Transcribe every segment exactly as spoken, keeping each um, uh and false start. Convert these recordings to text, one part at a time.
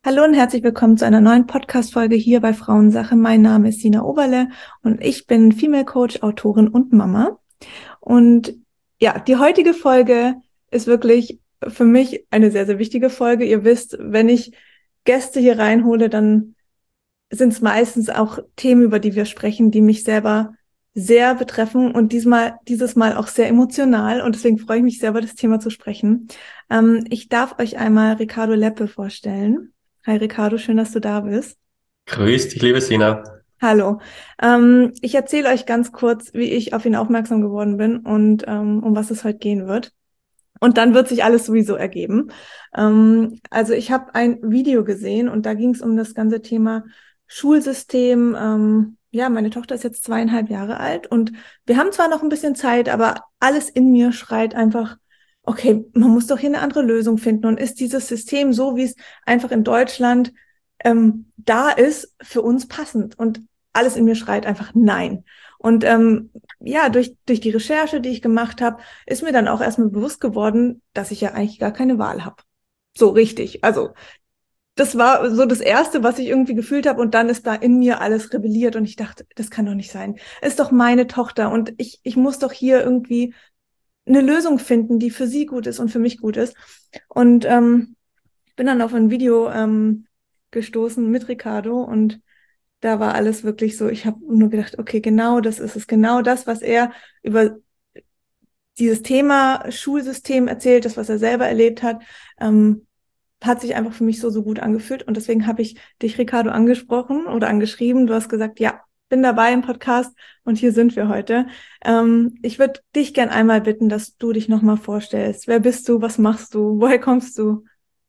Hallo und herzlich willkommen zu einer neuen Podcast-Folge hier bei Frauensache. Mein Name ist Sina Oberle und ich bin Female Coach, Autorin und Mama. Und ja, die heutige Folge ist wirklich für mich eine sehr, sehr wichtige Folge. Ihr wisst, wenn ich Gäste hier reinhole, dann sind es meistens auch Themen, über die wir sprechen, die mich selber sehr betreffen und diesmal, dieses Mal auch sehr emotional. Und deswegen freue ich mich sehr, über das Thema zu sprechen. Ähm, ich darf euch einmal Ricardo Leppe vorstellen. Hi Ricardo, schön, dass du da bist. Grüß dich, liebe Sina. Hallo. Ähm, ich erzähle euch ganz kurz, wie ich auf ihn aufmerksam geworden bin und ähm, um was es heute gehen wird. Und dann wird sich alles sowieso ergeben. Ähm, also ich habe ein Video gesehen und da ging es um das ganze Thema Schulsystem. Ähm, ja, meine Tochter ist jetzt zweieinhalb Jahre alt und wir haben zwar noch ein bisschen Zeit, aber alles in mir schreit einfach, okay, man muss doch hier eine andere Lösung finden. Und ist dieses System so, wie es einfach in Deutschland ähm, da ist, für uns passend? Und alles in mir schreit einfach nein. Und ähm, ja, durch, durch die Recherche, die ich gemacht habe, ist mir dann auch erstmal bewusst geworden, dass ich ja eigentlich gar keine Wahl habe. So richtig. Also das war so das Erste, was ich irgendwie gefühlt habe. Und dann ist da in mir alles rebelliert. Und ich dachte, das kann doch nicht sein. Es ist doch meine Tochter. Und ich, ich muss doch hier irgendwie eine Lösung finden, die für sie gut ist und für mich gut ist. Und ähm, ich bin dann auf ein Video ähm, gestoßen mit Ricardo und da war alles wirklich so, ich habe nur gedacht, okay, genau das ist es, genau das, was er über dieses Thema Schulsystem erzählt, das, was er selber erlebt hat, ähm, hat sich einfach für mich so, so gut angefühlt. Und deswegen habe ich dich, Ricardo, angesprochen oder angeschrieben. Du hast gesagt, ja, bin dabei im Podcast und hier sind wir heute. Ähm, ich würde dich gern einmal bitten, dass du dich nochmal vorstellst. Wer bist du? Was machst du? Woher kommst du?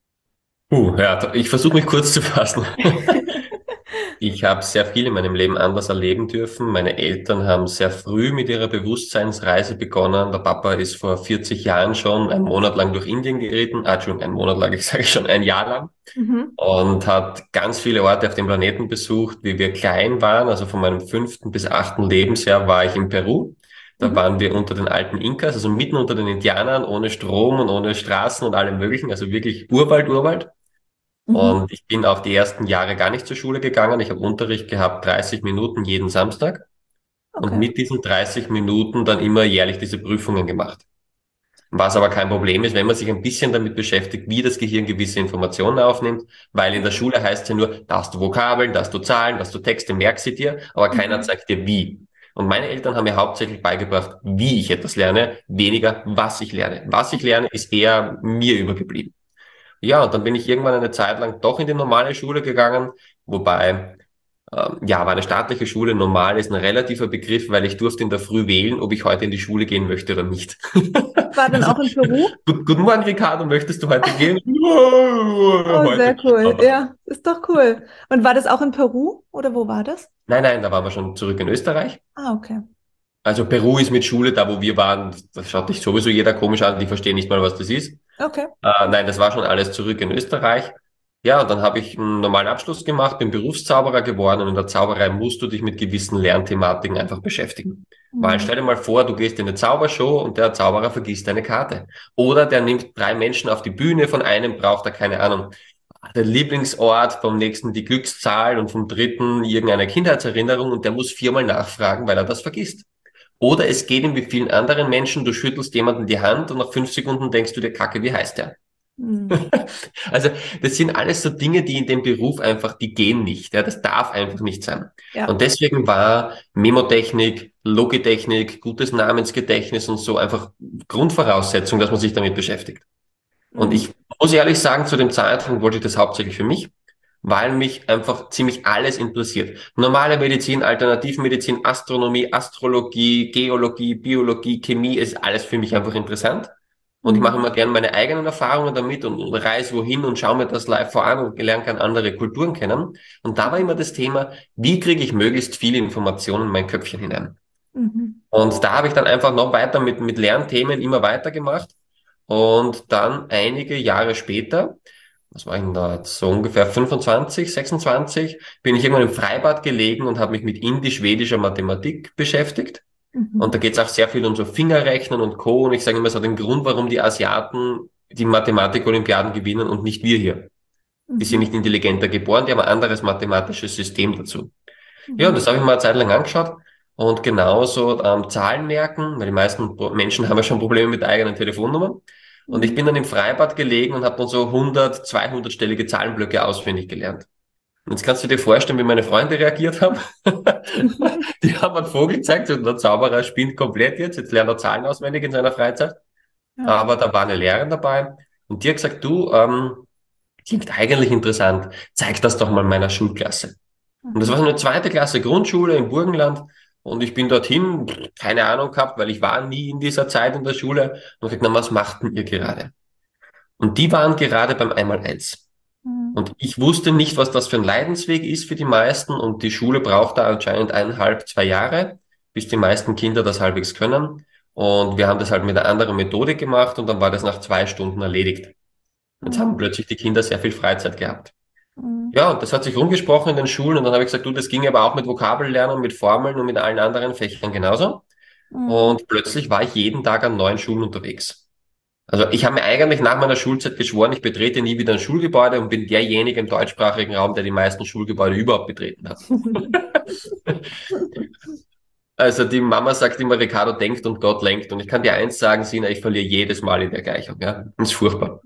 Uh, ja, ich versuche mich kurz zu fassen. Ich habe sehr viel in meinem Leben anders erleben dürfen. Meine Eltern haben sehr früh mit ihrer Bewusstseinsreise begonnen. Der Papa ist vor vierzig Jahren schon einen Monat lang durch Indien geritten. Ah, Entschuldigung, einen Monat lang, ich sage schon ein Jahr lang. Mhm. Und hat ganz viele Orte auf dem Planeten besucht, wie wir klein waren. Also von meinem fünften bis achten Lebensjahr war ich in Peru. Da Mhm. waren wir unter den alten Inkas, also mitten unter den Indianern, ohne Strom und ohne Straßen und allem Möglichen. Also wirklich Urwald, Urwald. Mhm. Und ich bin auch die ersten Jahre gar nicht zur Schule gegangen. Ich habe Unterricht gehabt, dreißig Minuten jeden Samstag. Und Okay. mit diesen dreißig Minuten dann immer jährlich diese Prüfungen gemacht. Was aber kein Problem ist, wenn man sich ein bisschen damit beschäftigt, wie das Gehirn gewisse Informationen aufnimmt, weil in der Schule heißt es ja nur, da hast du Vokabeln, da hast du Zahlen, da hast du Texte, merk sie dir, aber keiner Mhm. zeigt dir wie. Und meine Eltern haben mir hauptsächlich beigebracht, wie ich etwas lerne, weniger was ich lerne. Was ich lerne, ist eher mir übergeblieben. Ja, und dann bin ich irgendwann eine Zeit lang doch in die normale Schule gegangen, wobei, ähm, ja, war eine staatliche Schule. Normal ist ein relativer Begriff, weil ich durfte in der Früh wählen, ob ich heute in die Schule gehen möchte oder nicht. War dann Also, auch in Peru? gut, guten Morgen, Ricardo, möchtest du heute gehen? Ja, Oh, heute sehr nicht, cool. Mama. Ja, ist doch cool. Und war das auch in Peru oder wo war das? Nein, nein, da waren wir schon zurück in Österreich. Ah, okay. Also Peru ist mit Schule, da wo wir waren, das schaut dich sowieso jeder komisch an, die verstehen nicht mal, was das ist. Okay. Äh, nein, das war schon alles zurück in Österreich. Ja, und dann habe ich einen normalen Abschluss gemacht, bin Berufszauberer geworden und in der Zauberei musst du dich mit gewissen Lernthematiken einfach beschäftigen. Weil Mhm. stell dir mal vor, du gehst in eine Zaubershow und der Zauberer vergisst deine Karte. Oder der nimmt drei Menschen auf die Bühne, von einem braucht er keine Ahnung, der Lieblingsort, vom nächsten die Glückszahl und vom dritten irgendeine Kindheitserinnerung und der muss viermal nachfragen, weil er das vergisst. Oder es geht ihm wie vielen anderen Menschen, du schüttelst jemanden die Hand und nach fünf Sekunden denkst du dir, Kacke, wie heißt der? Mhm. Also das sind alles so Dinge, die in dem Beruf einfach, die gehen nicht. Ja, das darf einfach nicht sein. Ja. Und deswegen war Memotechnik, Logitechnik, gutes Namensgedächtnis und so einfach Grundvoraussetzung, dass man sich damit beschäftigt. Und Mhm. ich muss ehrlich sagen, zu dem Zeitpunkt wollte ich das hauptsächlich für mich, weil mich einfach ziemlich alles interessiert. Normale Medizin, Alternativmedizin, Astronomie, Astrologie, Geologie, Biologie, Chemie ist alles für mich einfach interessant. Und ich mache Mhm. immer gerne meine eigenen Erfahrungen damit und, und reise wohin und schaue mir das live vor an und lerne gerne andere Kulturen kennen. Und da war immer das Thema, wie kriege ich möglichst viele Informationen in mein Köpfchen hinein? Mhm. Und da habe ich dann einfach noch weiter mit, mit Lernthemen immer weitergemacht. Und dann einige Jahre später, was war ich denn da, jetzt so ungefähr fünfundzwanzig, sechsundzwanzig, bin ich irgendwann im Freibad gelegen und habe mich mit indisch-schwedischer Mathematik beschäftigt. Und Mhm. da geht es auch sehr viel um so Fingerrechnen und Co. Und ich sage immer, es hat den Grund, warum die Asiaten die Mathematik-Olympiaden gewinnen und nicht wir hier. Die sind Mhm. nicht intelligenter geboren, die haben ein anderes mathematisches System dazu. Ja, und Mhm. das habe ich mir eine Zeit lang angeschaut. Und genauso ähm, Zahlen merken, weil die meisten Pro- Menschen haben ja schon Probleme mit der eigenen Telefonnummer. Und ich Mhm. bin dann im Freibad gelegen und habe dann so hundert, zweihundert-stellige Zahlenblöcke auswendig gelernt. Und jetzt kannst du dir vorstellen, wie meine Freunde reagiert haben. Die haben einen Vogel gezeigt und der Zauberer spinnt komplett jetzt. Jetzt lernt er Zahlen auswendig in seiner Freizeit. Ja. Aber da war eine Lehrerin dabei und die hat gesagt, du, ähm, klingt eigentlich interessant. Zeig das doch mal meiner Schulklasse. Und das war Mhm. so eine zweite Klasse Grundschule im Burgenland. Und ich bin dorthin, keine Ahnung gehabt, weil ich war nie in dieser Zeit in der Schule. Und ich gesagt, na, was macht denn ihr gerade? Und die waren gerade beim Einmaleins. Mhm. Und ich wusste nicht, was das für ein Leidensweg ist für die meisten. Und die Schule braucht da anscheinend eineinhalb, zwei Jahre, bis die meisten Kinder das halbwegs können. Und wir haben das halt mit einer anderen Methode gemacht und dann war das nach zwei Stunden erledigt. Jetzt Mhm. haben plötzlich die Kinder sehr viel Freizeit gehabt. Mhm. Ja, und das hat sich rumgesprochen in den Schulen und dann habe ich gesagt, du, das ging aber auch mit Vokabellernen, mit Formeln und mit allen anderen Fächern genauso. Mhm. Und plötzlich war ich jeden Tag an neuen Schulen unterwegs. Also ich habe mir eigentlich nach meiner Schulzeit geschworen, ich betrete nie wieder ein Schulgebäude und bin derjenige im deutschsprachigen Raum, der die meisten Schulgebäude überhaupt betreten hat. Also die Mama sagt immer, Ricardo denkt und Gott lenkt. Und ich kann dir eins sagen, Sina, ich verliere jedes Mal in der Gleichung. Ja, das ist furchtbar.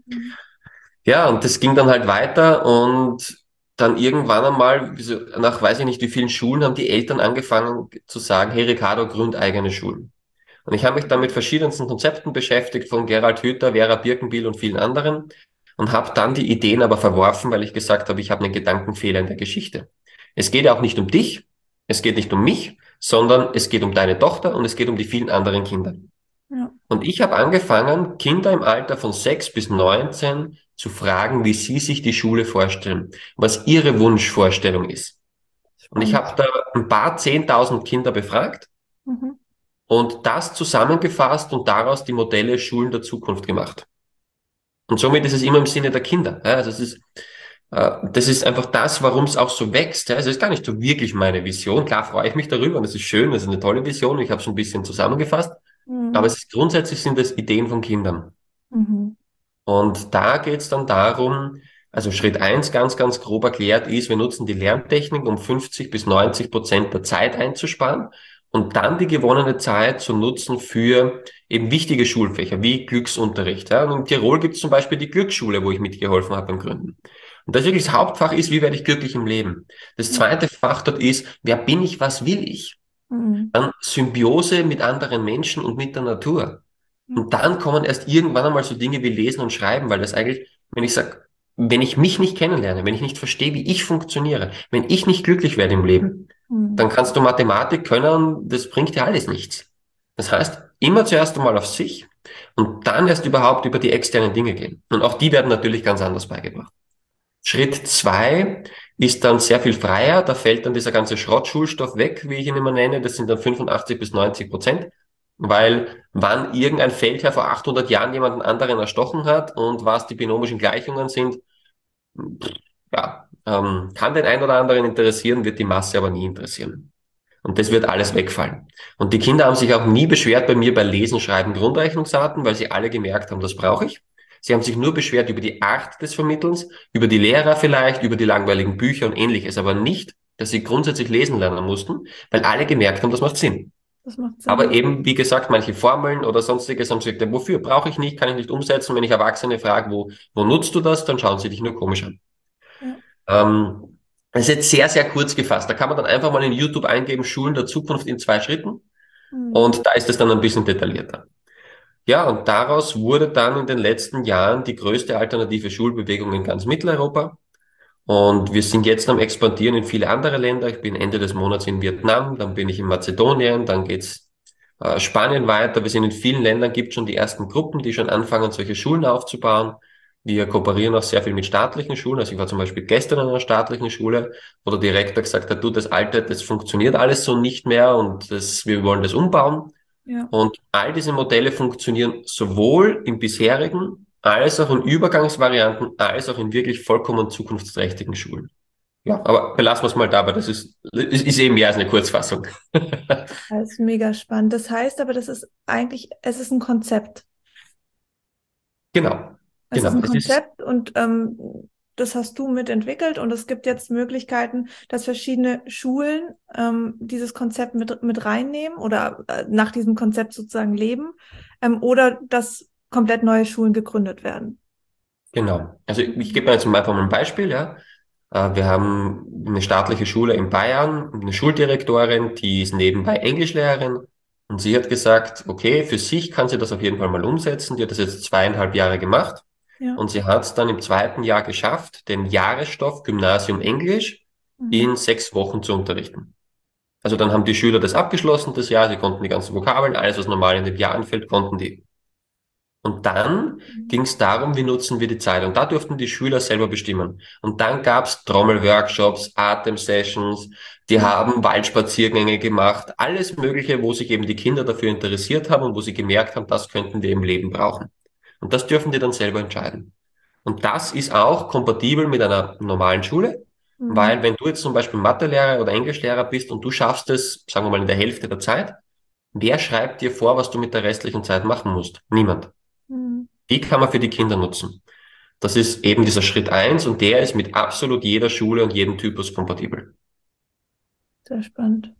Ja, und das ging dann halt weiter und dann irgendwann einmal, wie so, nach weiß ich nicht wie vielen Schulen, haben die Eltern angefangen zu sagen, hey Ricardo, gründ eigene Schulen. Und ich habe mich dann mit verschiedensten Konzepten beschäftigt, von Gerald Hüther, Vera Birkenbiel und vielen anderen und habe dann die Ideen aber verworfen, weil ich gesagt habe, ich habe einen Gedankenfehler in der Geschichte. Es geht ja auch nicht um dich, es geht nicht um mich, sondern es geht um deine Tochter und es geht um die vielen anderen Kinder. Ja. Und ich habe angefangen, Kinder im Alter von sechs bis neunzehn zu fragen, wie sie sich die Schule vorstellen, was ihre Wunschvorstellung ist. Und ich habe Spannend. da ein paar zehntausend Kinder befragt Mhm. und das zusammengefasst und daraus die Modelle Schulen der Zukunft gemacht. Und somit ist es immer im Sinne der Kinder. Ja, also es ist, äh, das ist einfach das, warum es auch so wächst. Ja. Also es ist gar nicht so wirklich meine Vision. Klar freue ich mich darüber und das ist schön, das ist eine tolle Vision. Ich habe es ein bisschen zusammengefasst. Aber Mhm. es ist grundsätzlich sind es Ideen von Kindern. Mhm. Und da geht es dann darum, also Schritt eins ganz, ganz grob erklärt ist, wir nutzen die Lerntechnik, um fünfzig bis neunzig Prozent der Zeit einzusparen und dann die gewonnene Zeit zu nutzen für eben wichtige Schulfächer wie Glücksunterricht. Ja. Und in Tirol gibt es zum Beispiel die Glücksschule, wo ich mitgeholfen habe beim Gründen. Und das wirklich das Hauptfach ist, wie werde ich glücklich im Leben? Das Ja. zweite Fach dort ist, wer bin ich, was will ich? Mhm. Dann Symbiose mit anderen Menschen und mit der Natur. Ja. Und dann kommen erst irgendwann einmal so Dinge wie Lesen und Schreiben, weil das eigentlich, wenn ich sage, wenn ich mich nicht kennenlerne, wenn ich nicht verstehe, wie ich funktioniere, wenn ich nicht glücklich werde im Leben, dann Mhm. kannst du Mathematik können, das bringt dir alles nichts. Das heißt, immer zuerst einmal auf sich und dann erst überhaupt über die externen Dinge gehen. Und auch die werden natürlich ganz anders beigebracht. Schritt zwei ist dann sehr viel freier. Da fällt dann dieser ganze Schrottschulstoff weg, wie ich ihn immer nenne. Das sind dann fünfundachtzig bis neunzig Prozent. Weil wann irgendein Feldherr vor achthundert Jahren jemanden anderen erstochen hat und was die binomischen Gleichungen sind, ja, ähm, kann den einen oder anderen interessieren, wird die Masse aber nie interessieren. Und das wird alles wegfallen. Und die Kinder haben sich auch nie beschwert bei mir bei Lesen, Schreiben, Grundrechnungsarten, weil sie alle gemerkt haben, das brauche ich. Sie haben sich nur beschwert über die Art des Vermittelns, über die Lehrer vielleicht, über die langweiligen Bücher und ähnliches, aber nicht, dass sie grundsätzlich lesen lernen mussten, weil alle gemerkt haben, das macht Sinn. Das macht Aber Sinn. eben, wie gesagt, manche Formeln oder sonstiges haben sie gesagt, ja, wofür brauche ich nicht, kann ich nicht umsetzen. Wenn ich Erwachsene frage, wo, wo nutzt du das, dann schauen sie dich nur komisch an. Ja. Ähm, Das ist jetzt sehr, sehr kurz gefasst. Da kann man dann einfach mal in YouTube eingeben, Schulen der Zukunft in zwei Schritten. Mhm. Und da ist es dann ein bisschen detaillierter. Ja, und daraus wurde dann in den letzten Jahren die größte alternative Schulbewegung in ganz Mitteleuropa. Und wir sind jetzt am Expandieren in viele andere Länder. Ich bin Ende des Monats in Vietnam, dann bin ich in Mazedonien, dann geht's äh, Spanien weiter. Wir sind in vielen Ländern, gibt schon die ersten Gruppen, die schon anfangen, solche Schulen aufzubauen. Wir kooperieren auch sehr viel mit staatlichen Schulen. Also ich war zum Beispiel gestern an einer staatlichen Schule, wo der Direktor gesagt hat, du, das Alte, das funktioniert alles so nicht mehr und das, wir wollen das umbauen. Ja. Und all diese Modelle funktionieren sowohl im bisherigen als auch in Übergangsvarianten, als auch in wirklich vollkommen zukunftsträchtigen Schulen. Ja, aber belassen wir es mal dabei. Das ist, ist, ist eben mehr als eine Kurzfassung. Das ist mega spannend. Das heißt aber, das ist eigentlich, es ist ein Konzept. Genau, Es ist genau. ein Es ist Konzept und ähm, das hast du mitentwickelt und es gibt jetzt Möglichkeiten, dass verschiedene Schulen ähm, dieses Konzept mit, mit reinnehmen oder äh, nach diesem Konzept sozusagen leben ähm, oder dass komplett neue Schulen gegründet werden. Genau. Also ich, ich gebe mir jetzt einfach mal ein Beispiel, ja. Äh, Wir haben eine staatliche Schule in Bayern, eine Schuldirektorin, die ist nebenbei Englischlehrerin und sie hat gesagt, okay, für sich kann sie das auf jeden Fall mal umsetzen. Die hat das jetzt zweieinhalb Jahre gemacht Ja. und sie hat es dann im zweiten Jahr geschafft, den Jahresstoff Gymnasium Englisch Mhm. in sechs Wochen zu unterrichten. Also dann haben die Schüler das abgeschlossen, das Jahr, sie konnten die ganzen Vokabeln, alles, was normal in dem Jahr anfällt, konnten die. Und dann ging es darum, wie nutzen wir die Zeit. Und da durften die Schüler selber bestimmen. Und dann gab es Trommelworkshops, Atemsessions, die Ja. haben Waldspaziergänge gemacht, alles Mögliche, wo sich eben die Kinder dafür interessiert haben und wo sie gemerkt haben, das könnten wir im Leben brauchen. Und das dürfen die dann selber entscheiden. Und das ist auch kompatibel mit einer normalen Schule, Mhm. weil wenn du jetzt zum Beispiel Mathelehrer oder Englischlehrer bist und du schaffst es, sagen wir mal, in der Hälfte der Zeit, wer schreibt dir vor, was du mit der restlichen Zeit machen musst? Niemand. Mhm. Die kann man für die Kinder nutzen. Das ist eben dieser Schritt eins und der ist mit absolut jeder Schule und jedem Typus kompatibel. Sehr spannend.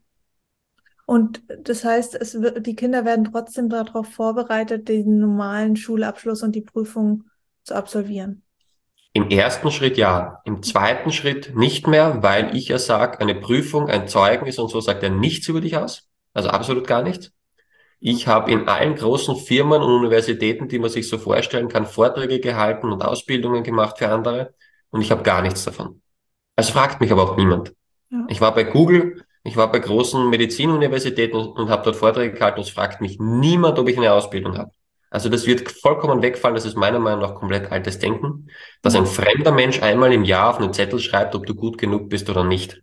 Und das heißt, es wird, die Kinder werden trotzdem darauf vorbereitet, den normalen Schulabschluss und die Prüfung zu absolvieren. Im ersten Schritt ja, im zweiten Schritt nicht mehr, weil ich ja sage, eine Prüfung, ein Zeugnis und so sagt ja nichts über dich aus. Also absolut gar nichts. Ich habe in allen großen Firmen und Universitäten, die man sich so vorstellen kann, Vorträge gehalten und Ausbildungen gemacht für andere und ich habe gar nichts davon. Also fragt mich aber auch niemand. Ja, Ich war bei Google, ich war bei großen Medizinuniversitäten und, und habe dort Vorträge gehalten und es fragt mich niemand, ob ich eine Ausbildung habe. Also das wird vollkommen wegfallen, das ist meiner Meinung nach komplett altes Denken, dass ja, ein fremder Mensch einmal im Jahr auf einen Zettel schreibt, ob du gut genug bist oder nicht.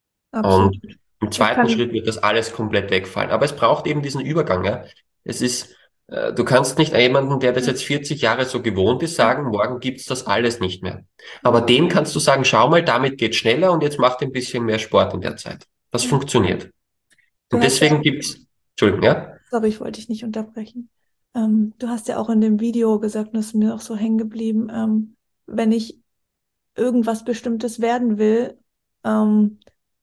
Und absolut. im Ich zweiten kann, Schritt wird das alles komplett wegfallen. Aber es braucht eben diesen Übergang, ja. Es ist, äh, du kannst nicht jemanden, der das ja, jetzt vierzig Jahre so gewohnt ist, ja, sagen, morgen gibt's das alles nicht mehr. ja. Aber dem kannst du sagen, schau mal, damit geht schneller und jetzt macht ein bisschen mehr Sport in der Zeit. Das Ja. funktioniert. Du Und hast ja, deswegen gibt's, Entschuldigung, ja? sorry, ich wollte dich nicht unterbrechen. Ähm, du hast ja auch in dem Video gesagt, und das ist mir auch so hängen geblieben, ähm, wenn ich irgendwas Bestimmtes werden will, ähm,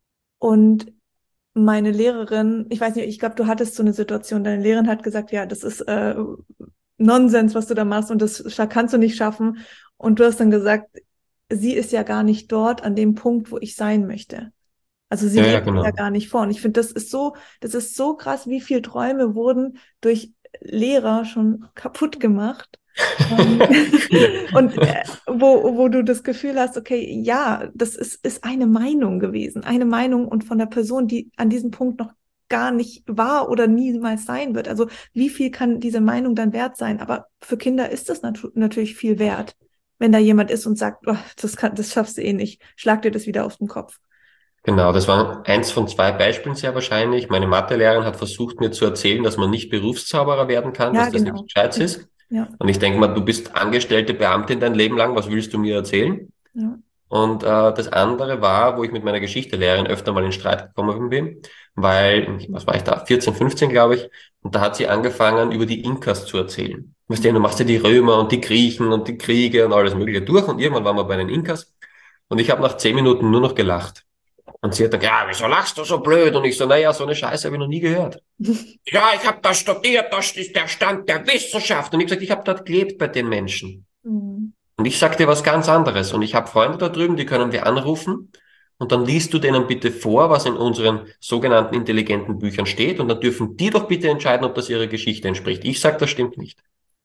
und meine Lehrerin, ich weiß nicht, ich glaube, du hattest so eine Situation, deine Lehrerin hat gesagt, ja, das ist äh, Nonsens, was du da machst und das kannst du nicht schaffen. Und du hast dann gesagt, sie ist ja gar nicht dort an dem Punkt, wo ich sein möchte. Also sie Ja, ja, lebt ja genau. gar nicht vor. Und ich finde, das ist so, das ist so krass, wie viele Träume wurden durch Lehrer schon kaputt gemacht. Ähm, Viele. Und äh, wo, wo du das Gefühl hast, okay, ja, das ist, ist eine Meinung gewesen, eine Meinung und von der Person, die an diesem Punkt noch gar nicht war oder niemals sein wird. Also wie viel kann diese Meinung dann wert sein? Aber für Kinder ist das natu natürlich viel wert, wenn da jemand ist und sagt, oh, das kann, das schaffst du eh nicht, schlag dir das wieder auf den Kopf. Genau, das war eins von zwei Beispielen sehr wahrscheinlich. Meine Mathelehrerin hat versucht, mir zu erzählen, dass man nicht Berufszauberer werden kann, Ja, dass das nichts genau. Gescheites Ja, ist. ja, Und ich denke mal, du bist angestellte Beamtin dein Leben lang, was willst du mir erzählen? ja. Und äh, das andere war, wo ich mit meiner Geschichtelehrerin öfter mal in Streit gekommen bin, weil, was war ich da, vierzehn, fünfzehn glaube ich, und da hat sie angefangen, über die Inkas zu erzählen. Weißt du, du machst ja die Römer und die Griechen und die Kriege und alles Mögliche durch und irgendwann waren wir bei den Inkas und ich habe nach zehn Minuten nur noch gelacht. Und sie hat dann, ja, wieso lachst du so blöd? Und ich so, naja, so eine Scheiße habe ich noch nie gehört. Ja, ich habe das studiert, das ist der Stand der Wissenschaft. Und ich gesagt, ich habe dort gelebt bei den Menschen. Mhm. Und ich sag dir was ganz anderes. Und ich habe Freunde da drüben, die können wir anrufen. Und dann liest du denen bitte vor, was in unseren sogenannten intelligenten Büchern steht. Und dann dürfen die doch bitte entscheiden, ob das ihrer Geschichte entspricht. Ich sag, das stimmt nicht.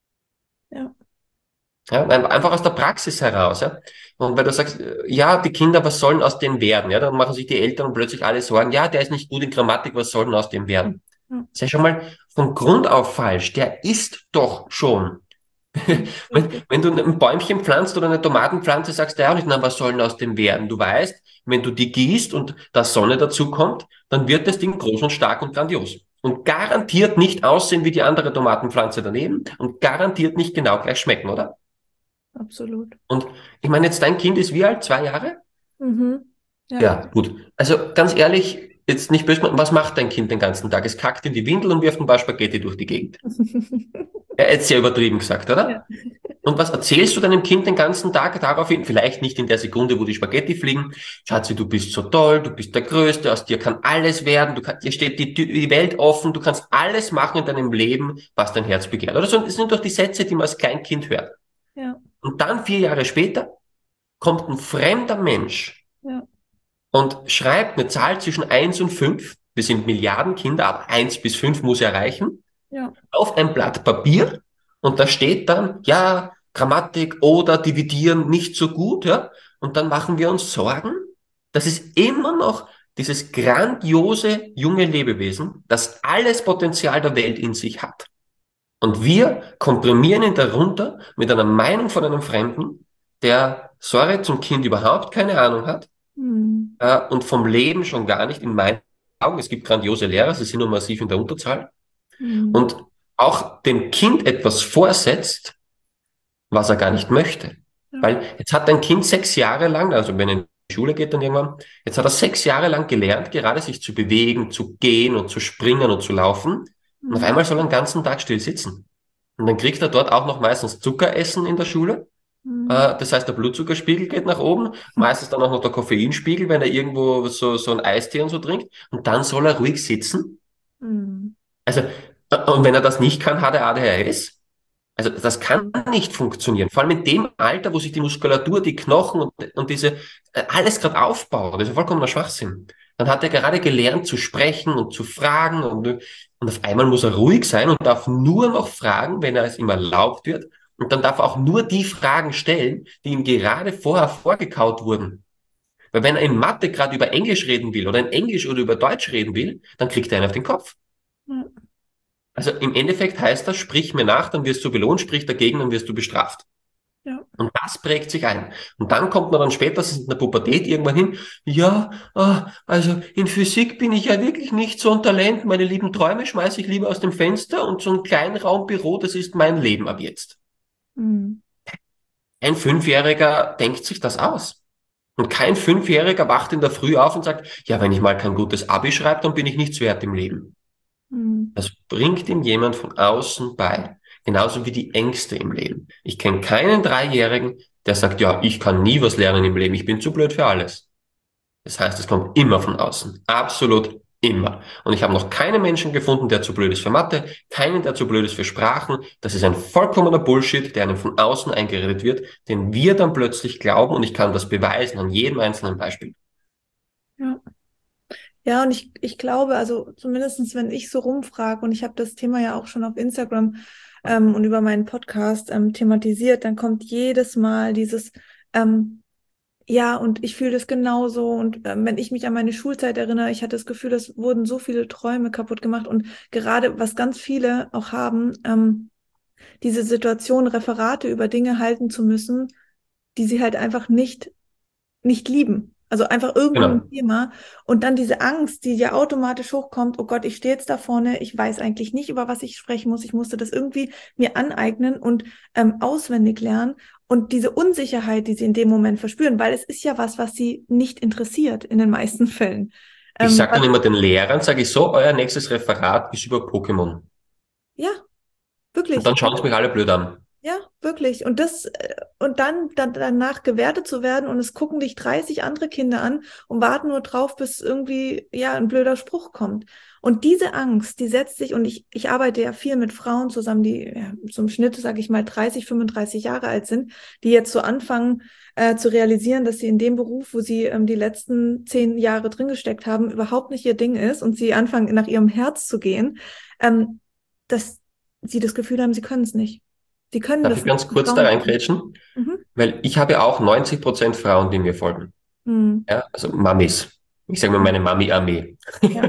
Ja. Ja, ein- einfach aus der Praxis heraus. Ja. Und weil du sagst, äh, ja, die Kinder, was sollen aus denen werden? Ja, dann machen sich die Eltern plötzlich alle Sorgen, ja, der ist nicht gut in Grammatik, was soll denn aus dem werden? Ja. Das ist ja schon mal von Grund auf falsch. Der ist doch schon. Wenn, Richtig. wenn du ein Bäumchen pflanzt oder eine Tomatenpflanze, sagst du ja auch nicht, na, was soll denn aus dem werden? Du weißt, wenn du die gießt und da Sonne dazu kommt, dann wird das Ding groß und stark und grandios. Und garantiert nicht aussehen wie die andere Tomatenpflanze daneben und garantiert nicht genau gleich schmecken, oder? Absolut. Und ich meine, jetzt dein Kind ist wie alt? Zwei Jahre? Mhm. Ja. Ja, gut. Also ganz ehrlich, jetzt nicht böse, was macht dein Kind den ganzen Tag? Es kackt in die Windel und wirft ein paar Spaghetti durch die Gegend. Ja, jetzt sehr übertrieben gesagt, Ja. oder? Und was erzählst du deinem Kind den ganzen Tag daraufhin? Vielleicht nicht in der Sekunde, wo die Spaghetti fliegen. Schatzi, du bist so toll, du bist der Größte, aus dir kann alles werden, du kann, dir steht die, die Welt offen, du kannst alles machen in deinem Leben, was dein Herz begehrt. Oder so, das sind doch die Sätze, die man als Kleinkind hört. Ja. Und dann vier Jahre später kommt ein fremder Mensch Ja. und schreibt eine Zahl zwischen eins und fünf. Wir sind Milliarden Kinder, aber eins bis fünf muss er erreichen. Ja. Auf ein Blatt Papier und da steht dann, ja, Grammatik oder Dividieren nicht so gut, ja. Und dann machen wir uns Sorgen. Das ist immer noch dieses grandiose junge Lebewesen, das alles Potenzial der Welt in sich hat. Und wir komprimieren ihn darunter mit einer Meinung von einem Fremden, der, sorry, zum Kind überhaupt keine Ahnung hat, Mhm. äh, und vom Leben schon gar nicht in meinen Augen. Es gibt grandiose Lehrer, sie sind nur massiv in der Unterzahl. Mhm. Und auch dem Kind etwas vorsetzt, was er gar nicht möchte. Ja. Weil jetzt hat ein Kind sechs Jahre lang, also wenn er in die Schule geht dann irgendwann, jetzt hat er sechs Jahre lang gelernt, gerade sich zu bewegen, zu gehen und zu springen und zu laufen. Und auf Mhm. einmal soll er den ganzen Tag still sitzen. Und dann kriegt er dort auch noch meistens Zuckeressen in der Schule. Mhm. Äh, Das heißt, der Blutzuckerspiegel geht nach oben, meistens dann auch noch der Koffeinspiegel, wenn er irgendwo so, so ein Eistee und so trinkt. Und dann soll er ruhig sitzen. Mhm. Also, äh, und wenn er das nicht kann, hat er A D H S. Also das kann nicht funktionieren. Vor allem in dem Alter, wo sich die Muskulatur, die Knochen und, und diese äh, alles gerade aufbaut. Das ist ja vollkommener Schwachsinn. Dann hat er gerade gelernt zu sprechen und zu fragen und, und auf einmal muss er ruhig sein und darf nur noch fragen, wenn er es ihm erlaubt wird. Und dann darf er auch nur die Fragen stellen, die ihm gerade vorher vorgekaut wurden. Weil wenn er in Mathe gerade über Englisch reden will oder in Englisch oder über Deutsch reden will, dann kriegt er einen auf den Kopf. Ja. Also im Endeffekt heißt das, sprich mir nach, dann wirst du belohnt, sprich dagegen, dann wirst du bestraft. Ja. Und das prägt sich ein. Und dann kommt man dann spätestens in der Pubertät irgendwann hin, ja, ah, also in Physik bin ich ja wirklich nicht so ein Talent, meine lieben Träume schmeiße ich lieber aus dem Fenster und so ein Kleinraumbüro, das ist mein Leben ab jetzt. Mhm. Ein Fünfjähriger denkt sich das aus. Und kein Fünfjähriger wacht in der Früh auf und sagt, ja, wenn ich mal kein gutes Abi schreibe, dann bin ich nichts wert im Leben. Mhm. Das bringt ihm jemand von außen bei. Genauso wie die Ängste im Leben. Ich kenne keinen Dreijährigen, der sagt, ja, ich kann nie was lernen im Leben, ich bin zu blöd für alles. Das heißt, es kommt immer von außen. Absolut immer. Und ich habe noch keinen Menschen gefunden, der zu blöd ist für Mathe, keinen, der zu blöd ist für Sprachen. Das ist ein vollkommener Bullshit, der einem von außen eingeredet wird, den wir dann plötzlich glauben, und ich kann das beweisen an jedem einzelnen Beispiel. Ja. Ja, und ich, ich glaube, also zumindestens wenn ich so rumfrage, und ich habe das Thema ja auch schon auf Instagram ähm, und über meinen Podcast ähm, thematisiert, dann kommt jedes Mal dieses, ähm, ja, und ich fühle das genauso. Und ähm, wenn ich mich an meine Schulzeit erinnere, ich hatte das Gefühl, es wurden so viele Träume kaputt gemacht. Und gerade, was ganz viele auch haben, ähm, diese Situation, Referate über Dinge halten zu müssen, die sie halt einfach nicht nicht lieben. Also einfach irgendein Genau. Thema. Und dann diese Angst, die ja automatisch hochkommt, oh Gott, ich stehe jetzt da vorne, ich weiß eigentlich nicht, über was ich sprechen muss. Ich musste das irgendwie mir aneignen und ähm, auswendig lernen. Und diese Unsicherheit, die sie in dem Moment verspüren, weil es ist ja was, was sie nicht interessiert in den meisten Fällen. Ich Ähm, sage dann immer den Lehrern, sage ich so, euer nächstes Referat ist über Pokémon. ja, Und wirklich. dann schauen sie mich alle blöd an. Ja, wirklich. Und das, äh, und dann, dann danach gewertet zu werden und es gucken dich dreißig andere Kinder an und warten nur drauf, bis irgendwie, ja, ein blöder Spruch kommt. Und diese Angst, die setzt sich, und ich, ich arbeite ja viel mit Frauen zusammen, die ja, zum Schnitt, sage ich mal, dreißig, fünfunddreißig Jahre alt sind, die jetzt so anfangen äh, zu realisieren, dass sie in dem Beruf, wo sie ähm, die letzten zehn Jahre drin gesteckt haben, überhaupt nicht ihr Ding ist und sie anfangen, nach ihrem Herz zu gehen, ähm, dass sie das Gefühl haben, sie können es nicht. Die können Darf das ich nicht. ganz Die kurz da trauen sich nicht. reingrätschen? Mhm. Weil ich habe ja auch neunzig Prozent Frauen, die mir folgen. Mhm. Ja, also Mamis. Ich sage mal meine Mami-Armee. Ja.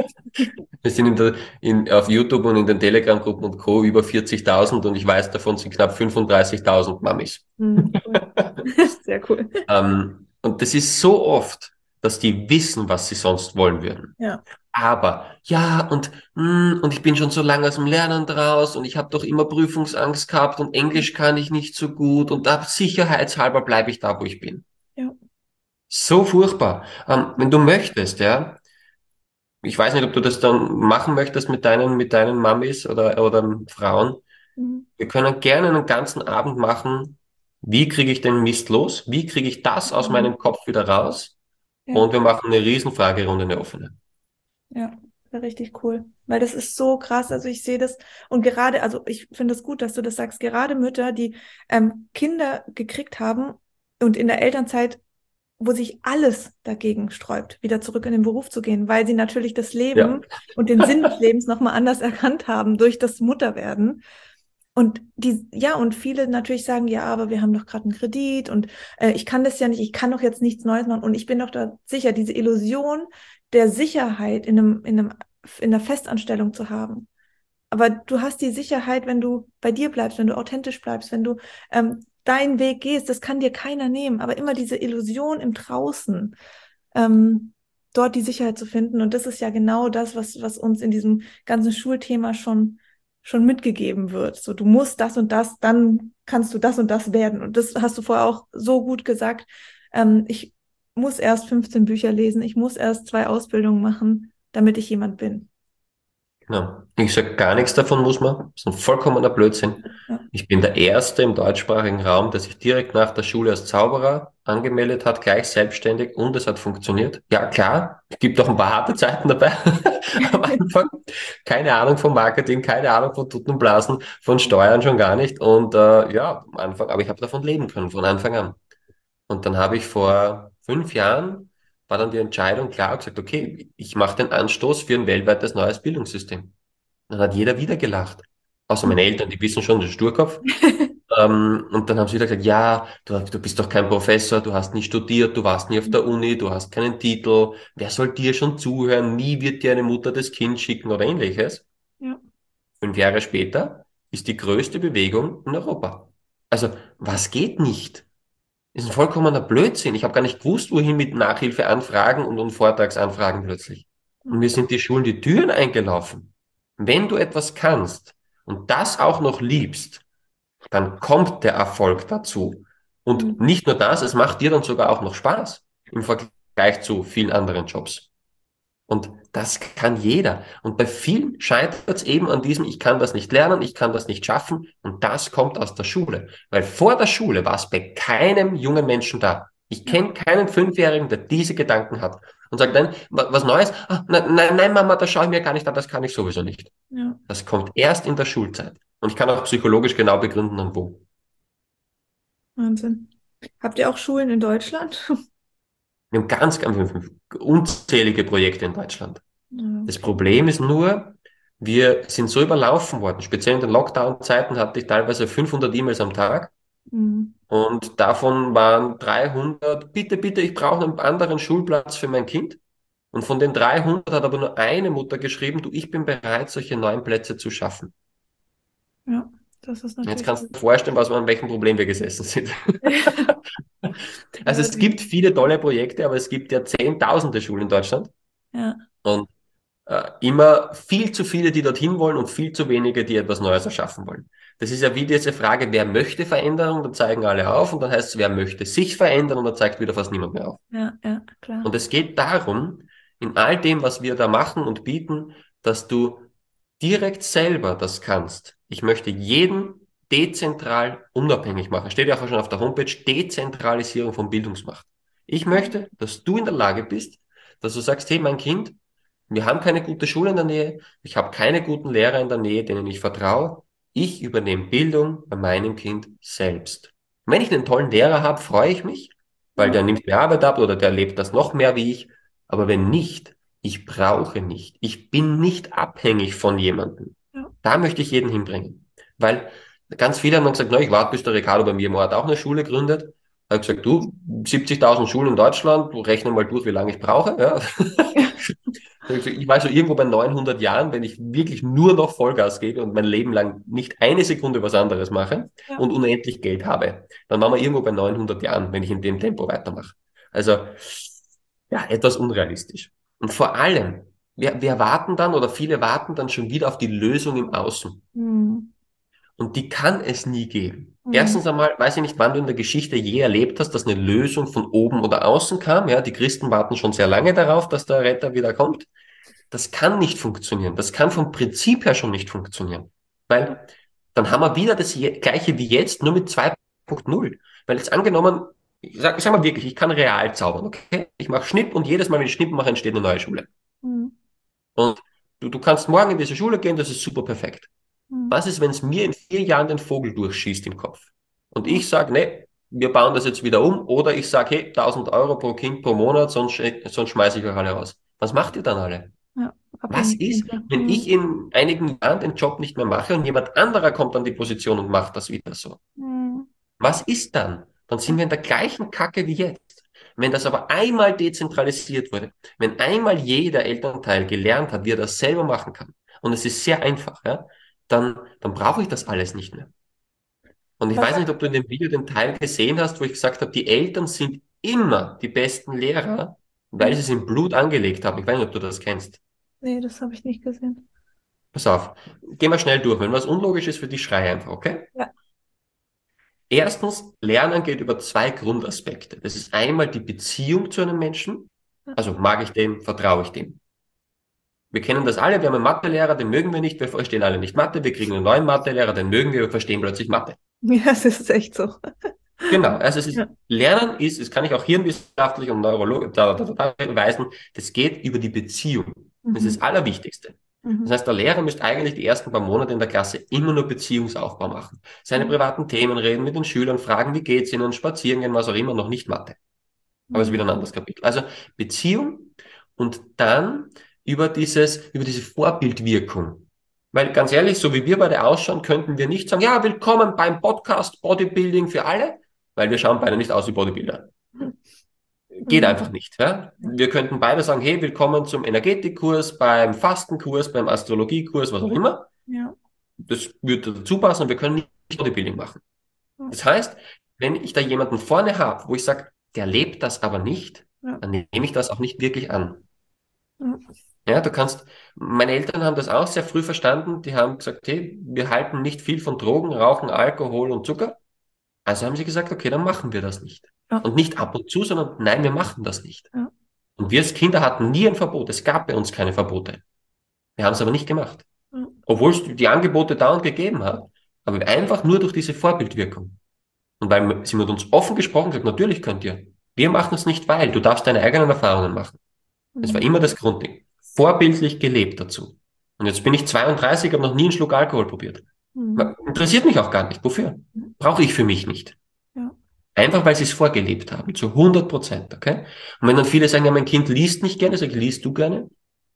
Wir sind in der, in, auf YouTube und in den Telegram-Gruppen und Co. über vierzigtausend und ich weiß, davon sind knapp fünfunddreißigtausend Mamis. Mhm. Cool. Sehr cool. Ähm, und das ist so oft, dass die wissen, was sie sonst wollen würden. Ja. Aber ja, und, mm, und ich bin schon so lange aus dem Lernen draus und ich habe doch immer Prüfungsangst gehabt und Englisch kann ich nicht so gut und da sicherheitshalber bleibe ich da, wo ich bin. Ja. So furchtbar. Ähm, wenn du möchtest, ja, ich weiß nicht, ob du das dann machen möchtest mit deinen, mit deinen Mamis oder, oder Frauen. Mhm. Wir können gerne einen ganzen Abend machen, wie kriege ich den Mist los? Wie kriege ich das aus Mhm. meinem Kopf wieder raus? Ja, Und wir machen eine Riesenfragerunde, eine offene. ja, wäre richtig cool. Weil das ist so krass. Also ich sehe das und gerade, also ich finde es gut, dass du das sagst, gerade Mütter, die ähm, Kinder gekriegt haben und in der Elternzeit, wo sich alles dagegen sträubt, wieder zurück in den Beruf zu gehen, weil sie natürlich das Ja, Leben und den Sinn des Lebens nochmal anders erkannt haben durch das Mutterwerden. Und die, ja, und viele natürlich sagen, ja, aber wir haben doch gerade einen Kredit und äh, ich kann das ja nicht, ich kann doch jetzt nichts Neues machen. Und ich bin doch da sicher, diese Illusion der Sicherheit in einem, in einem, in einer Festanstellung zu haben. Aber du hast die Sicherheit, wenn du bei dir bleibst, wenn du authentisch bleibst, wenn du ähm, deinen Weg gehst, das kann dir keiner nehmen. Aber immer diese Illusion im Draußen, ähm, dort die Sicherheit zu finden. Und das ist ja genau das, was, was uns in diesem ganzen Schulthema schon, schon mitgegeben wird. So, du musst das und das, dann kannst du das und das werden. Und das hast du vorher auch so gut gesagt. Ähm, ich muss erst fünfzehn Bücher lesen, ich muss erst zwei Ausbildungen machen, damit ich jemand bin. genau. Ich sage, gar nichts davon muss man. Das ist ein vollkommener Blödsinn. Ja. Ich bin der Erste im deutschsprachigen Raum, der sich direkt nach der Schule als Zauberer angemeldet hat, gleich selbstständig und es hat funktioniert. Ja, klar, es gibt auch ein paar harte Zeiten dabei am Anfang. Keine Ahnung vom Marketing, keine Ahnung von Tuten und Blasen, von Steuern schon gar nicht. Und äh, ja, am Anfang, aber ich habe davon leben können, von Anfang an. Und dann habe ich vor fünf Jahren, war dann die Entscheidung klar, gesagt, okay, ich mache den Anstoß für ein weltweites neues Bildungssystem. Dann hat jeder wieder gelacht. Außer meine Eltern, die wissen schon, das ist Sturkopf. Ähm, und dann haben sie wieder gesagt, ja, du, du bist doch kein Professor, du hast nie studiert, du warst nie auf der Uni, du hast keinen Titel, wer soll dir schon zuhören, nie wird dir eine Mutter das Kind schicken oder ähnliches. Ja. Fünf Jahre später ist die größte Bewegung in Europa. Also, was geht nicht? Ist ein vollkommener Blödsinn. Ich habe gar nicht gewusst, wohin mit Nachhilfeanfragen und, und Vortragsanfragen plötzlich. Und mir sind die Schulen die Türen eingelaufen. Wenn du etwas kannst und das auch noch liebst, dann kommt der Erfolg dazu. Und Mhm. nicht nur das, es macht dir dann sogar auch noch Spaß im Vergleich zu vielen anderen Jobs. Und das kann jeder. Und bei vielen scheitert es eben an diesem, ich kann das nicht lernen, ich kann das nicht schaffen. Und das kommt aus der Schule. Weil vor der Schule war es bei keinem jungen Menschen da. Ich Ja. kenne keinen Fünfjährigen, der diese Gedanken hat und sagt, nein, was Neues? Ah, nein, nein, nein, Mama, das schaue ich mir gar nicht an, das kann ich sowieso nicht. Ja. Das kommt erst in der Schulzeit. Und ich kann auch psychologisch genau begründen, an wo. Wahnsinn. Habt ihr auch Schulen in Deutschland? Wir haben ganz, ganz unzählige Projekte in Deutschland. Ja, Das okay. Problem ist nur, wir sind so überlaufen worden. Speziell in den Lockdown-Zeiten hatte ich teilweise fünfhundert E-Mails am Tag Mhm. und davon waren dreihundert, bitte, bitte, ich brauche einen anderen Schulplatz für mein Kind. Und von den dreihundert hat aber nur eine Mutter geschrieben, du, ich bin bereit, solche neuen Plätze zu schaffen. Ja, das ist Jetzt natürlich kannst du gut. dir vorstellen, was wir, an welchem Problem wir gesessen sind. Also Ja, es gibt die, viele tolle Projekte, aber es gibt ja zehntausende Schulen in Deutschland ja, und äh, immer viel zu viele, die dorthin wollen und viel zu wenige, die etwas Neues erschaffen wollen. Das ist ja wie diese Frage, wer möchte Veränderung, da zeigen alle auf und dann heißt es, wer möchte sich verändern und da zeigt wieder fast niemand mehr auf. ja, ja, klar. Und es geht darum, in all dem, was wir da machen und bieten, dass du direkt selber das kannst. Ich möchte jeden dezentral unabhängig machen. Steht ja auch schon auf der Homepage, Dezentralisierung von Bildungsmacht. Ich möchte, dass du in der Lage bist, dass du sagst, hey, mein Kind, wir haben keine gute Schule in der Nähe, ich habe keine guten Lehrer in der Nähe, denen ich vertraue. Ich übernehme Bildung bei meinem Kind selbst. Und wenn ich einen tollen Lehrer habe, freue ich mich, weil Ja, der nimmt mir Arbeit ab oder der lebt das noch mehr wie ich. Aber wenn nicht, ich brauche nicht. Ich bin nicht abhängig von jemandem. ja, Da möchte ich jeden hinbringen. Weil ganz viele haben dann gesagt, na, ich warte, bis der Ricardo bei mir im Ort auch eine Schule gründet. Ich habe gesagt, du, siebzigtausend Schulen in Deutschland, du rechne mal durch, wie lange ich brauche. Ja. Ich war so irgendwo bei neunhundert Jahren, wenn ich wirklich nur noch Vollgas gebe und mein Leben lang nicht eine Sekunde was anderes mache ja, und unendlich Geld habe. Dann waren wir irgendwo bei neunhundert Jahren, wenn ich in dem Tempo weitermache. Also, ja, etwas unrealistisch. Und vor allem, wir, wir warten dann oder viele warten dann schon wieder auf die Lösung im Außen. mhm. Und die kann es nie geben. Mhm. Erstens einmal, weiß ich nicht, wann du in der Geschichte je erlebt hast, dass eine Lösung von oben oder außen kam. Ja, die Christen warten schon sehr lange darauf, dass der Retter wieder kommt. Das kann nicht funktionieren. Das kann vom Prinzip her schon nicht funktionieren. Weil dann haben wir wieder das je, gleiche wie jetzt, nur mit zwei Punkt null. Weil jetzt angenommen, ich sag, sag mal wirklich, ich kann real zaubern, okay? Ich mache Schnipp und jedes Mal, wenn ich Schnipp mache, entsteht eine neue Schule. Mhm. Und du, du kannst morgen in diese Schule gehen, das ist super perfekt. Mhm. Was ist, wenn es mir in vier Jahren den Vogel durchschießt im Kopf? Und ich sage, nee, wir bauen das jetzt wieder um. Oder ich sage, hey, tausend Euro pro Kind pro Monat, sonst, sch- sonst schmeiße ich euch alle raus. Was macht ihr dann alle? Ja, Was abhängig ist, sind wir. wenn ich Mhm. in einigen Jahren den Job nicht mehr mache und jemand anderer kommt an die Position und macht das wieder so? Mhm. Was ist dann? Dann sind Ja. wir in der gleichen Kacke wie jetzt. Wenn das aber einmal dezentralisiert wurde, wenn einmal jeder Elternteil gelernt hat, wie er das selber machen kann, und es ist sehr einfach, ja, dann, dann brauche ich das alles nicht mehr. Und ich Was? weiß nicht, ob du in dem Video den Teil gesehen hast, wo ich gesagt habe, die Eltern sind immer die besten Lehrer, weil Mhm. sie es im Blut angelegt haben. Ich weiß nicht, ob du das kennst. Nee, das habe ich nicht gesehen. Pass auf, gehen wir schnell durch. Wenn was unlogisch ist für dich, schrei einfach, okay? Ja. Erstens, Lernen geht über zwei Grundaspekte. Das ist einmal die Beziehung zu einem Menschen. Ja. Also mag ich dem, vertraue ich dem. Wir kennen das alle, wir haben einen Mathelehrer, den mögen wir nicht, wir verstehen alle nicht Mathe. Wir kriegen einen neuen Mathelehrer, den mögen wir, wir verstehen plötzlich Mathe. Ja, es ist echt so. Genau, also es ist, Ja. Lernen ist, das kann ich auch hirnwissenschaftlich und neurologisch da, da, da, da beweisen, das geht über die Beziehung. Das ist Mhm. das Allerwichtigste. Das Mhm. heißt, der Lehrer müsste eigentlich die ersten paar Monate in der Klasse immer nur Beziehungsaufbau machen. Seine Mhm. privaten Themen reden, mit den Schülern fragen, wie geht's ihnen, spazieren gehen, was auch immer, noch nicht Mathe. Aber es ist Mhm. wieder ein anderes Kapitel. Also Beziehung und dann über dieses, über diese Vorbildwirkung. Weil ganz ehrlich, so wie wir beide ausschauen, könnten wir nicht sagen, ja, willkommen beim Podcast Bodybuilding für alle, weil wir schauen beide nicht aus wie Bodybuilder. Geht Mhm. einfach nicht. Ja? Ja. Wir könnten beide sagen, hey, willkommen zum Energetikkurs, beim Fastenkurs, beim Astrologiekurs, was auch immer. Ja. Das würde dazu passen und wir können nicht Bodybuilding machen. Ja. Das heißt, wenn ich da jemanden vorne habe, wo ich sage, der lebt das aber nicht, Ja. dann nehme ich das auch nicht wirklich an. Ja. Ja, du kannst, meine Eltern haben das auch sehr früh verstanden. Die haben gesagt, hey, wir halten nicht viel von Drogen, Rauchen, Alkohol und Zucker. Also haben sie gesagt, okay, dann machen wir das nicht. Ja. Und nicht ab und zu, sondern nein, wir machen das nicht. Ja. Und wir als Kinder hatten nie ein Verbot. Es gab bei uns keine Verbote. Wir haben es aber nicht gemacht. Ja. Obwohl es die Angebote dauernd gegeben hat. Aber einfach nur durch diese Vorbildwirkung. Und weil sie mit uns offen gesprochen hat, natürlich könnt ihr. Wir machen es nicht, weil du darfst deine eigenen Erfahrungen machen. Das war Mhm. immer das Grundding. Vorbildlich gelebt dazu. Und jetzt bin ich zweiunddreißig, habe noch nie einen Schluck Alkohol probiert. Mhm. Interessiert mich auch gar nicht. Wofür? Brauche ich für mich nicht. Ja. Einfach, weil sie es vorgelebt haben. Zu hundert Prozent, okay? Und wenn dann viele sagen, ja, mein Kind liest nicht gerne, sage ich, liest du gerne?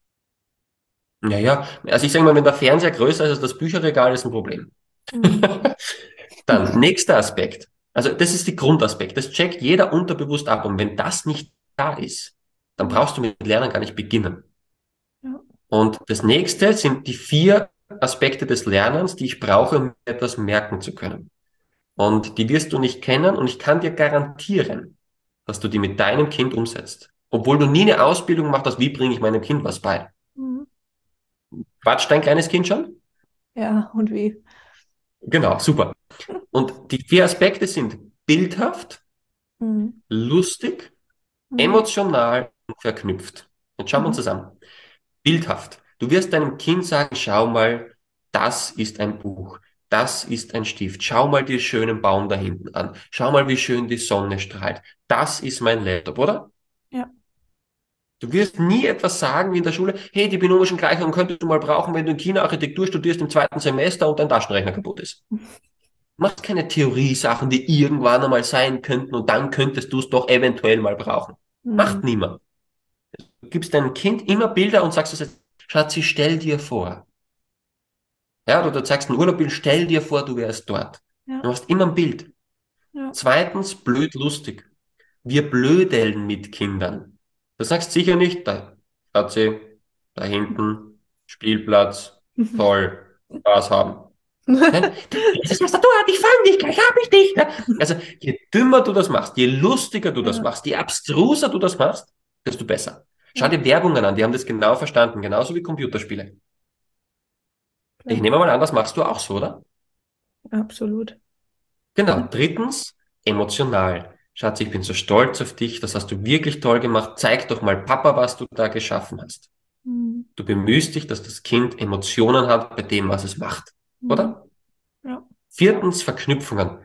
Naja, also ich sage mal, wenn der Fernseher größer ist als das Bücherregal, ist ein Problem. Mhm. Dann, nächster Aspekt. Also das ist die Grundaspekt. Das checkt jeder unterbewusst ab. Und wenn das nicht da ist, dann Mhm. brauchst du mit Lernen gar nicht beginnen. Ja. Und das nächste sind die vier Aspekte des Lernens, die ich brauche, um etwas merken zu können. Und die wirst du nicht kennen und ich kann dir garantieren, dass du die mit deinem Kind umsetzt. Obwohl du nie eine Ausbildung gemacht hast, wie bringe ich meinem Kind was bei? Mhm. Quatscht dein kleines Kind schon? Ja, und wie? Genau, super. Und die vier Aspekte sind bildhaft, Mhm. lustig, Mhm. emotional und verknüpft. Jetzt schauen wir uns Mhm. das an. Bildhaft. Du wirst deinem Kind sagen, schau mal, das ist ein Buch. Das ist ein Stift. Schau mal den schönen Baum da hinten an. Schau mal, wie schön die Sonne strahlt. Das ist mein Laptop, oder? Ja. Du wirst nie etwas sagen wie in der Schule, hey, die binomischen Gleichungen könntest du mal brauchen, wenn du in China Architektur studierst im zweiten Semester und dein Taschenrechner kaputt ist. Du machst keine Theorie-Sachen, die irgendwann einmal sein könnten und dann könntest du es doch eventuell mal brauchen. Macht Mhm. niemand. Du gibst deinem Kind immer Bilder und sagst es jetzt, Schatzi, stell dir vor. Ja, oder du zeigst ein Urlaubbild, stell dir vor, du wärst dort. Ja. Du hast immer ein Bild. Ja. Zweitens, blöd lustig. Wir blödeln mit Kindern. Du sagst sicher nicht, da, Schatzi, da hinten, Spielplatz, toll, Spaß haben. Nein, das ist was da tut, ich fang dich gleich, hab ich dich. Ja? Also, je dümmer du das machst, je lustiger du das Ja. machst, je abstruser du das machst, desto besser. Schau Ja. dir Werbungen an, die haben das genau verstanden, genauso wie Computerspiele. Ich Klar. nehme mal an, das machst du auch so, oder? Absolut. Genau. Drittens, emotional. Schatz, ich bin so stolz auf dich, das hast du wirklich toll gemacht. Zeig doch mal Papa, was du da geschaffen hast. Mhm. Du bemühst dich, dass das Kind Emotionen hat bei dem, was es macht, Mhm. oder? Ja. Viertens, Verknüpfungen.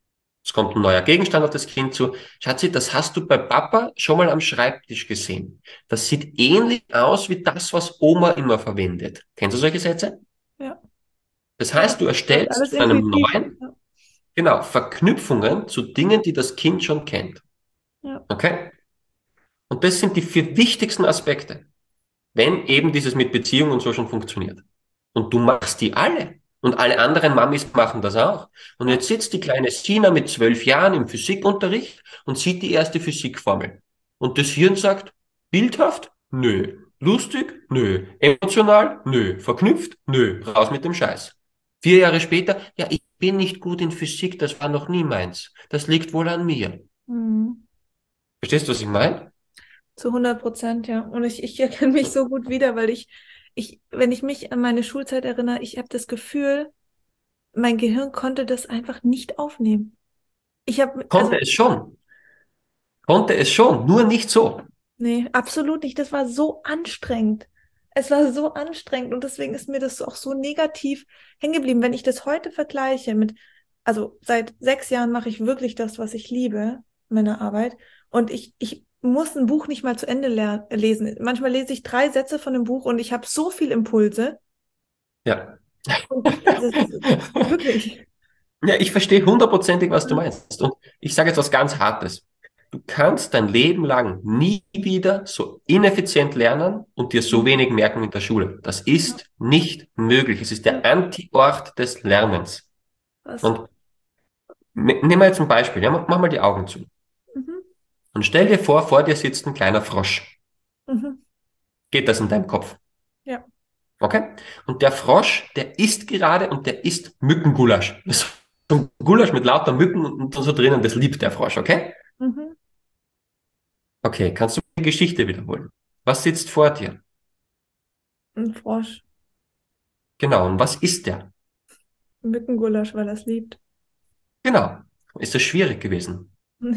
Es kommt ein neuer Gegenstand auf das Kind zu. Schatzi, das hast du bei Papa schon mal am Schreibtisch gesehen. Das sieht ähnlich aus wie das, was Oma immer verwendet. Kennst du solche Sätze? Ja. Das Ja, heißt, du läuft erstellst alles von einem intuitiv. neuen, Ja. genau, Verknüpfungen zu Dingen, die das Kind schon kennt. Ja. Okay? Und das sind die vier wichtigsten Aspekte, wenn eben dieses mit Beziehung und so schon funktioniert. Und du machst die alle. Und alle anderen Mamis machen das auch. Und Ja. jetzt sitzt die kleine Sina mit zwölf Jahren im Physikunterricht und sieht die erste Physikformel. Und das Hirn sagt, bildhaft? Nö. Lustig? Nö. Emotional? Nö. Verknüpft? Nö. Raus mit dem Scheiß. Vier Jahre später, ja, ich bin nicht gut in Physik, das war noch nie meins. Das liegt wohl an mir. Mhm. Verstehst du, was ich meine? Zu hundert Prozent, ja. Und ich, ich erkenne mich so gut wieder, weil ich, ich, wenn ich mich an meine Schulzeit erinnere, ich habe das Gefühl, mein Gehirn konnte das einfach nicht aufnehmen. Ich habe, also, Konnte es schon. Konnte es schon, nur nicht so. nee, absolut nicht. Das war so anstrengend. Es war so anstrengend und deswegen ist mir das auch so negativ hängen geblieben. Wenn ich das heute vergleiche mit, also seit sechs Jahren mache ich wirklich das, was ich liebe, meine Arbeit. Und ich, ich muss ein Buch nicht mal zu Ende ler- lesen. Manchmal lese ich drei Sätze von dem Buch und ich habe so viel Impulse. Ja. Und das ist wirklich. Ja, ich verstehe hundertprozentig, was du meinst. Und ich sage jetzt was ganz Hartes. Du kannst dein Leben lang nie wieder so ineffizient lernen und dir so wenig merken in der Schule. Das Ja, ist nicht möglich. Es ist ja, der Anti-Ort des Lernens. was? Und ne- nehmen wir jetzt ein Beispiel. Ja, mach mach mal die Augen zu. Mhm, Und stell dir vor, vor dir sitzt ein kleiner Frosch. mhm, Geht das in deinem Kopf? ja, Okay? Und der Frosch, der isst gerade und der isst Mückengulasch. Das ist so ein Gulasch mit lauter Mücken und so drinnen, das liebt der Frosch, okay? mhm. Okay, kannst du die Geschichte wiederholen? Was sitzt vor dir? Ein Frosch. Genau, und was ist der? Mückengulasch, weil er es liebt. Genau. Ist das schwierig gewesen?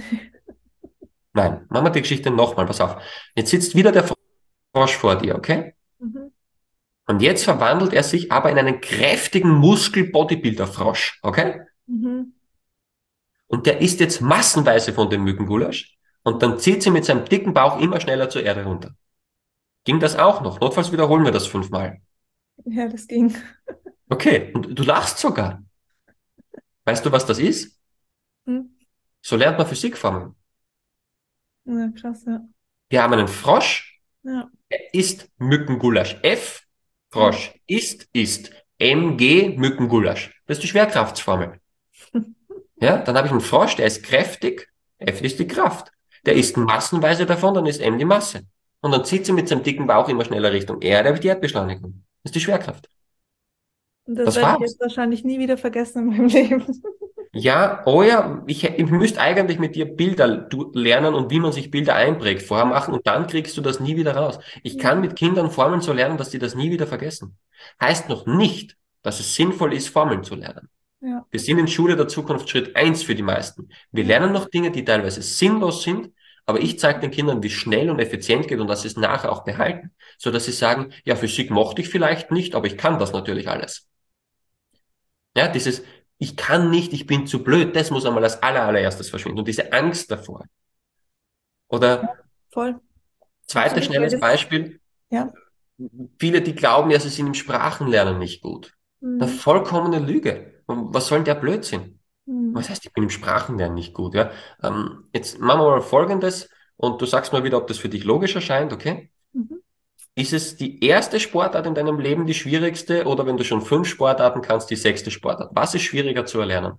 Nein, machen wir die Geschichte nochmal, pass auf. Jetzt sitzt wieder der Frosch vor dir, okay? Mhm, Und jetzt verwandelt er sich aber in einen kräftigen Muskel-Bodybuilder-Frosch, okay? mhm. Und der isst jetzt massenweise von dem Mückengulasch und dann zieht sie mit seinem dicken Bauch immer schneller zur Erde runter. Ging das auch noch? Notfalls wiederholen wir das fünfmal. Ja, das ging. Okay, und du lachst sogar. Weißt du, was das ist? Hm? So lernt man Physikformeln. Ja, krass, ja. Wir haben einen Frosch, Ja, der isst Mückengulasch. F, ja. Frosch, isst, isst. Mg, Mückengulasch. Das ist die Schwerkraftsformel. Ja, dann habe ich einen Frosch, der ist kräftig. F ist die Kraft. Der Mhm. isst massenweise davon, dann ist M die Masse. Und dann zieht sie mit seinem dicken Bauch immer schneller Richtung Erde, habe ich die Erdbeschleunigung. Das ist die Schwerkraft. Und das Das werde ich jetzt war's. wahrscheinlich nie wieder vergessen in meinem Leben. Ja, oh ja, ich, ich müsste eigentlich mit dir Bilder du, lernen und wie man sich Bilder einprägt, vormachen und dann kriegst du das nie wieder raus. Ich kann Ja, mit Kindern Formeln so lernen, dass die das nie wieder vergessen. Heißt noch nicht, dass es sinnvoll ist, Formeln zu lernen. ja, Wir sind in Schule der Zukunft Schritt eins für die meisten. Wir ja. lernen noch Dinge, die teilweise sinnlos sind, aber ich zeige den Kindern, wie schnell und effizient geht und dass sie es nachher auch behalten, so dass sie sagen, ja, Physik mochte ich vielleicht nicht, aber ich kann das natürlich alles. Ja, dieses, ich kann nicht, ich bin zu blöd, das muss einmal als aller, allererstes verschwinden. Und diese Angst davor. Oder Voll. zweites Absolut, weil schnelles das, Beispiel, ja. viele, die glauben ja, sie sind im Sprachenlernen nicht gut. Eine Mhm. vollkommene Lüge. Und was soll denn der Blödsinn? Mhm. Was heißt, ich bin im Sprachenlernen nicht gut? Ja? Ähm, jetzt machen wir mal Folgendes und du sagst mal wieder, ob das für dich logisch erscheint, okay? Mhm. Ist es die erste Sportart in deinem Leben die schwierigste oder wenn du schon fünf Sportarten kannst, die sechste Sportart? Was ist schwieriger zu erlernen?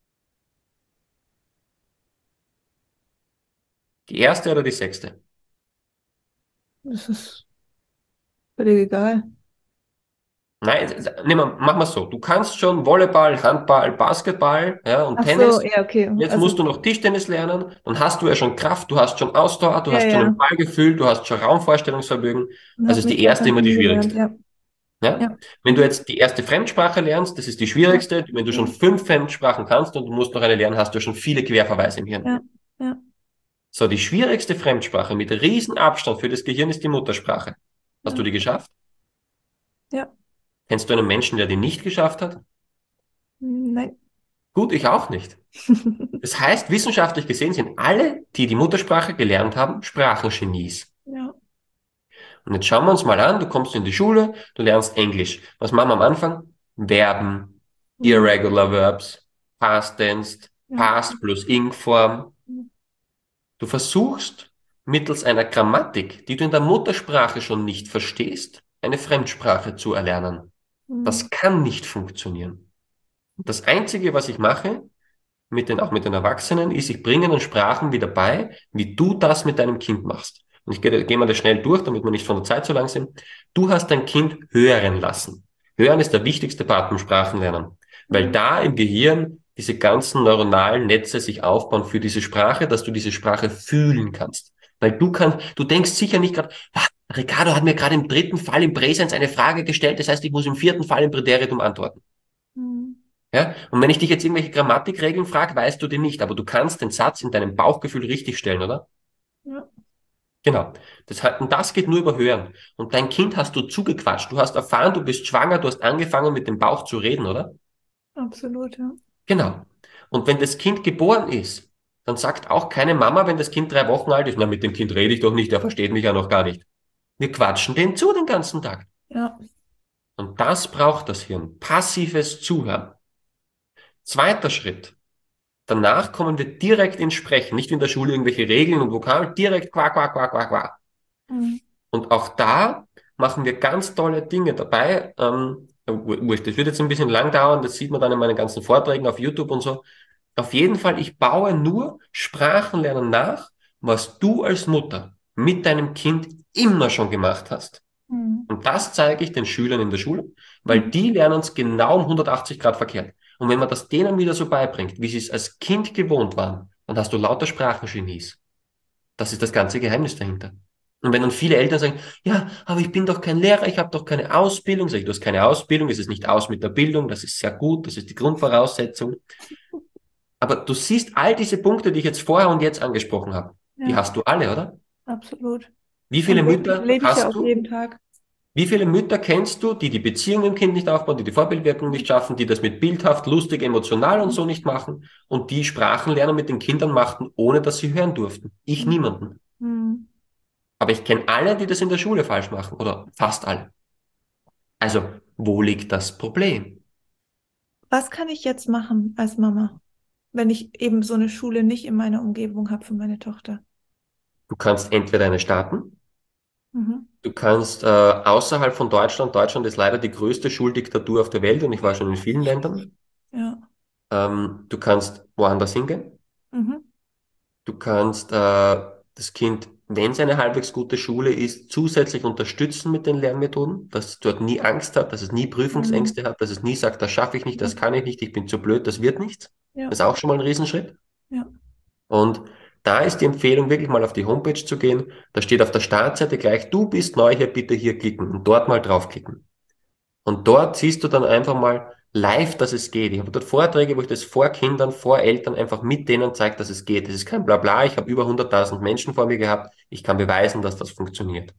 Die erste oder die sechste? Das ist völlig egal. Nein, nehmen wir, machen wir so. Du kannst schon Volleyball, Handball, Basketball, ja, und Ach so, Tennis. ja, okay. Jetzt musst Also, du noch Tischtennis lernen. Dann hast du ja schon Kraft, du hast schon Ausdauer, du ja, hast schon ein ja. Ballgefühl, du hast schon Raumvorstellungsvermögen. Und Also habe ist mich die da erste schon immer die kennengelernt, schwierigste. ja. Ja? Ja. Wenn du Mhm. jetzt die erste Fremdsprache lernst, das ist die Ja, schwierigste. Wenn du schon ja, fünf Fremdsprachen kannst und du musst noch eine lernen, hast du schon viele Querverweise im Hirn. ja, ja, So, die schwierigste Fremdsprache mit riesen Abstand für das Gehirn ist die Muttersprache. Hast du ja, die geschafft? ja. Kennst du einen Menschen, der die nicht geschafft hat? Nein. Gut, ich auch nicht. Das heißt, wissenschaftlich gesehen sind alle, die die Muttersprache gelernt haben, Sprachengenies. Ja. Und jetzt schauen wir uns mal an, du kommst in die Schule, du lernst Englisch. Was machen wir am Anfang? Verben, Mhm. Irregular Verbs, Past Tense, Ja. Past plus Ing-Form. Du versuchst mittels einer Grammatik, die du in der Muttersprache schon nicht verstehst, eine Fremdsprache zu erlernen. Mhm. Das kann nicht funktionieren. Und das Einzige, was ich mache, mit den, auch mit den Erwachsenen, ist, ich bringe den Sprachen wieder bei, wie du das mit deinem Kind machst. Und ich gehe, gehe mal das schnell durch, damit wir nicht von der Zeit so lang sind. Du hast dein Kind hören lassen. Hören ist der wichtigste Part beim Sprachenlernen, weil Mhm. da im Gehirn diese ganzen neuronalen Netze sich aufbauen für diese Sprache, dass du diese Sprache fühlen kannst. Weil du kannst, du denkst sicher nicht gerade, ah, Ricardo hat mir gerade im dritten Fall im Präsens eine Frage gestellt, das heißt, ich muss im vierten Fall im Präteritum antworten. Mhm. Ja? Und wenn ich dich jetzt irgendwelche Grammatikregeln frage, weißt du die nicht, aber du kannst den Satz in deinem Bauchgefühl richtig stellen, oder? Ja. Genau. Das, hat- und das geht nur über Hören. Und dein Kind hast du zugequatscht. Du hast erfahren, du bist schwanger, du hast angefangen mit dem Bauch zu reden, oder? Absolut, ja. Genau. Und wenn das Kind geboren ist, dann sagt auch keine Mama, wenn das Kind drei Wochen alt ist, na, mit dem Kind rede ich doch nicht, der versteht mich ja noch gar nicht. Wir quatschen den zu den ganzen Tag. Ja. Und das braucht das Hirn. Passives Zuhören. Zweiter Schritt. Danach kommen wir direkt ins Sprechen, nicht wie in der Schule irgendwelche Regeln und Vokabeln, direkt quack, quack, quack, quack, quack. Mhm. Und auch da machen wir ganz tolle Dinge dabei. Ähm, wurscht, das wird jetzt ein bisschen lang dauern, das sieht man dann in meinen ganzen Vorträgen auf YouTube und so. Auf jeden Fall, ich baue nur Sprachenlernen nach, was du als Mutter mit deinem Kind immer schon gemacht hast. Mhm. Und das zeige ich den Schülern in der Schule, weil Mhm. die lernen es genau um hundertachtzig Grad verkehrt. Und wenn man das denen wieder so beibringt, wie sie es als Kind gewohnt waren, dann hast du lauter Sprachengenies. Das ist das ganze Geheimnis dahinter. Und wenn dann viele Eltern sagen, ja, aber ich bin doch kein Lehrer, ich habe doch keine Ausbildung, sage ich, du hast keine Ausbildung, es ist nicht aus mit der Bildung, das ist sehr gut, das ist die Grundvoraussetzung. Aber du siehst all diese Punkte, die ich jetzt vorher und jetzt angesprochen habe, die Ja, hast du alle, oder? absolut. Wie viele Und lebe Mütter lebe ich ja hast auch du? jeden Tag. Wie viele Mütter kennst du, die die Beziehung im Kind nicht aufbauen, die die Vorbildwirkung nicht schaffen, die das mit bildhaft, lustig, emotional und so nicht machen und die Sprachenlernen mit den Kindern machten, ohne dass sie hören durften? Ich Mhm. niemanden. Mhm. Aber ich kenne alle, die das in der Schule falsch machen oder fast alle. Also, wo liegt das Problem? Was kann ich jetzt machen als Mama, wenn ich eben so eine Schule nicht in meiner Umgebung habe für meine Tochter? Du kannst entweder eine starten, Mhm. du kannst äh, außerhalb von Deutschland, Deutschland ist leider die größte Schuldiktatur auf der Welt und ich war schon in vielen Ländern, Ja. ähm, du kannst woanders hingehen. Mhm. Du kannst äh, das Kind, wenn es eine halbwegs gute Schule ist, zusätzlich unterstützen mit den Lernmethoden, dass es dort nie Angst hat, dass es nie Mhm. Prüfungsängste hat, dass es nie sagt, das schaffe ich nicht, das kann ich nicht, ich bin zu blöd, das wird nichts. Ja. Das ist auch schon mal ein Riesenschritt. Ja. Und da ist die Empfehlung, wirklich mal auf die Homepage zu gehen. Da steht auf der Startseite gleich, du bist neu hier, bitte hier klicken und dort mal draufklicken. Und dort siehst du dann einfach mal live, dass es geht. Ich habe dort Vorträge, wo ich das vor Kindern, vor Eltern einfach mit denen zeige, dass es geht. Es ist kein Blabla. Ich habe über hunderttausend Menschen vor mir gehabt. Ich kann beweisen, dass das funktioniert.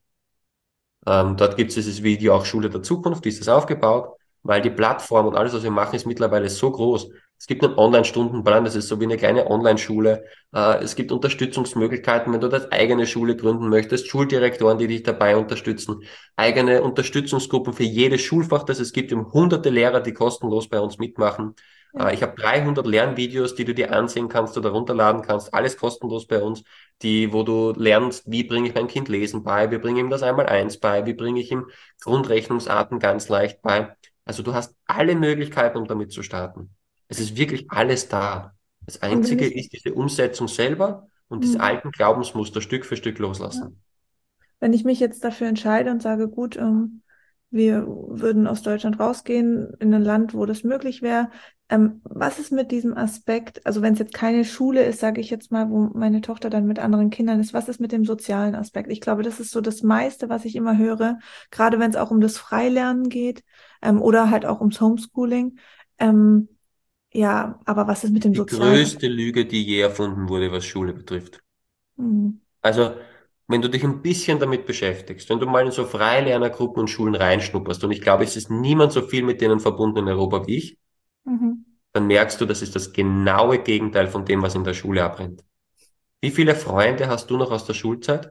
Ähm, dort gibt es dieses Video auch Schule der Zukunft, wie ist das aufgebaut, weil die Plattform und alles, was wir machen, ist mittlerweile so groß. Es gibt einen Online-Stundenplan, das ist so wie eine kleine Online-Schule. Äh, es gibt Unterstützungsmöglichkeiten, wenn du das eigene Schule gründen möchtest, Schuldirektoren, die dich dabei unterstützen, eigene Unterstützungsgruppen für jedes Schulfach, das es gibt. Wir haben hunderte Lehrer, die kostenlos bei uns mitmachen. Ja. Äh, ich habe dreihundert Lernvideos, die du dir ansehen kannst oder runterladen kannst, alles kostenlos bei uns, die, wo du lernst, wie bringe ich mein Kind Lesen bei, wie bringe ich ihm das Einmaleins bei, wie bringe ich ihm Grundrechnungsarten ganz leicht bei. Also du hast alle Möglichkeiten, um damit zu starten. Es ist wirklich alles da. Das Und wenn Einzige ich, ist diese Umsetzung selber und diese mhm. alten Glaubensmuster Stück für Stück Ja. loslassen. Wenn ich mich jetzt dafür entscheide und sage, gut, ähm, wir würden aus Deutschland rausgehen in ein Land, wo das möglich wäre, ähm, was ist mit diesem Aspekt, also wenn es jetzt keine Schule ist, sage ich jetzt mal, wo meine Tochter dann mit anderen Kindern ist, was ist mit dem sozialen Aspekt? Ich glaube, das ist so das meiste, was ich immer höre, gerade wenn es auch um das Freilernen geht, ähm, oder halt auch ums Homeschooling. Ähm, ja, aber was ist mit dem Die sozialen Aspekt? größte Lüge, die je erfunden wurde, was Schule betrifft. Hm. Also, wenn du dich ein bisschen damit beschäftigst, wenn du mal in so Freilernergruppen und Schulen reinschnupperst, und ich glaube, es ist niemand so viel mit denen verbunden in Europa wie ich, Mhm. dann merkst du, das ist das genaue Gegenteil von dem, was in der Schule abbrennt. Wie viele Freunde hast du noch aus der Schulzeit?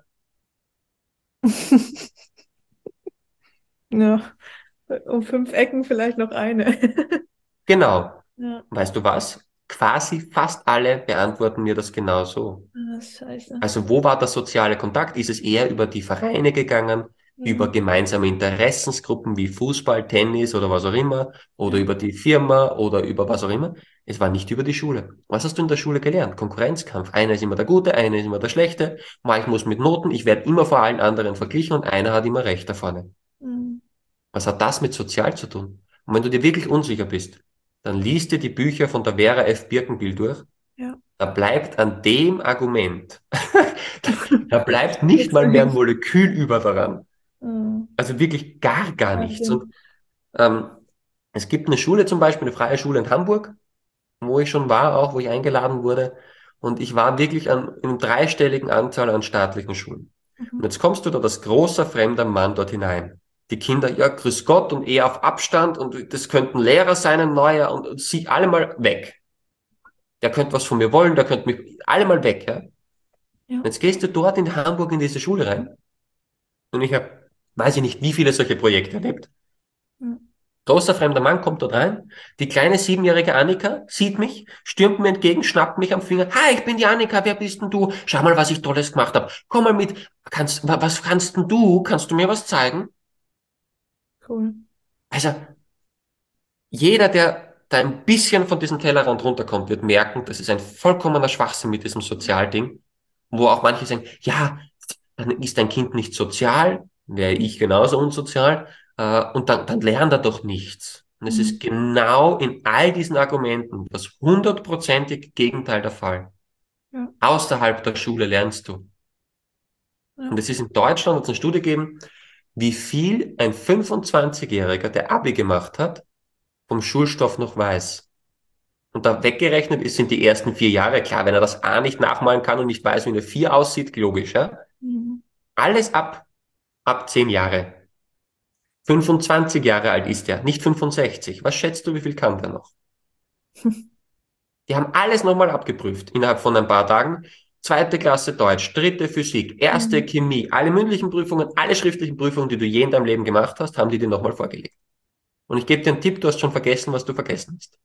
Ja, um fünf Ecken vielleicht noch eine. Genau. Ja, Weißt du was? Quasi fast alle beantworten mir das genau so. ah, scheiße. Also wo war der soziale Kontakt? Ist es eher über die Vereine gegangen, über Mhm. gemeinsame Interessensgruppen wie Fußball, Tennis oder was auch immer, oder Ja. über die Firma oder über was auch immer? Es war nicht über die Schule. Was hast du in der Schule gelernt? Konkurrenzkampf. Einer ist immer der Gute, einer ist immer der Schlechte. Mal ich muss mit Noten, ich werde immer vor allen anderen verglichen und einer hat immer recht da vorne. Mhm. Was hat das mit sozial zu tun? Und wenn du dir wirklich unsicher bist, dann liest dir die Bücher von der Vera F. Birkenbiel durch. Ja. Da bleibt an dem Argument, da bleibt nicht Nichts mal mehr ein dahin. Molekül über daran. Mhm. Also wirklich gar, gar nichts. Und Wahnsinn. ähm, es gibt eine Schule zum Beispiel, eine freie Schule in Hamburg, wo ich schon war, auch wo ich eingeladen wurde. Und ich war wirklich an, in einer dreistelligen Anzahl an staatlichen Schulen. Und Mhm. jetzt kommst du da als großer fremder Mann dort hinein. Die Kinder, ja, grüß Gott und eher auf Abstand und das könnten Lehrer sein, ein neuer und, und sie alle mal weg. Der könnte was von mir wollen, der könnte mich, alle mal weg, ja. Ja. Jetzt gehst du dort in Hamburg in diese Schule rein und ich habe, weiß ich nicht, wie viele solche Projekte erlebt. Ja. Großer fremder Mann kommt dort rein. Die kleine siebenjährige Annika sieht mich, stürmt mir entgegen, schnappt mich am Finger. Hi, ich bin die Annika, wer bist denn du? Schau mal, was ich Tolles gemacht habe. Komm mal mit. Kannst, wa- was kannst denn du? Kannst du mir was zeigen? Cool. Also, jeder, der da ein bisschen von diesem Tellerrand runterkommt, wird merken, das ist ein vollkommener Schwachsinn mit diesem Sozialding, wo auch manche sagen, ja, dann ist dein Kind nicht sozial, wäre ich genauso unsozial, äh, und dann, dann lernt er doch nichts. Und es ist Mhm. genau in all diesen Argumenten das hundertprozentige Gegenteil der Fall. Ja. Außerhalb der Schule lernst du. Ja. Und es ist in Deutschland, hat es eine Studie gegeben, wie viel ein fünfundzwanzigjähriger, der Abi gemacht hat, vom Schulstoff noch weiß. Und da weggerechnet ist, sind die ersten vier Jahre. Klar, wenn er das A nicht nachmalen kann und nicht weiß, wie eine vier aussieht, logisch, ja. Mhm. Alles ab, ab zehn Jahre. fünfundzwanzig Jahre alt ist er, nicht fünfundsechzig. Was schätzt du, wie viel kann der noch? Die haben alles nochmal abgeprüft innerhalb von ein paar Tagen. Zweite Klasse Deutsch, dritte Physik, erste Mhm. Chemie, alle mündlichen Prüfungen, alle schriftlichen Prüfungen, die du je in deinem Leben gemacht hast, haben die dir nochmal vorgelegt. Und ich gebe dir einen Tipp, du hast schon vergessen, was du vergessen hast.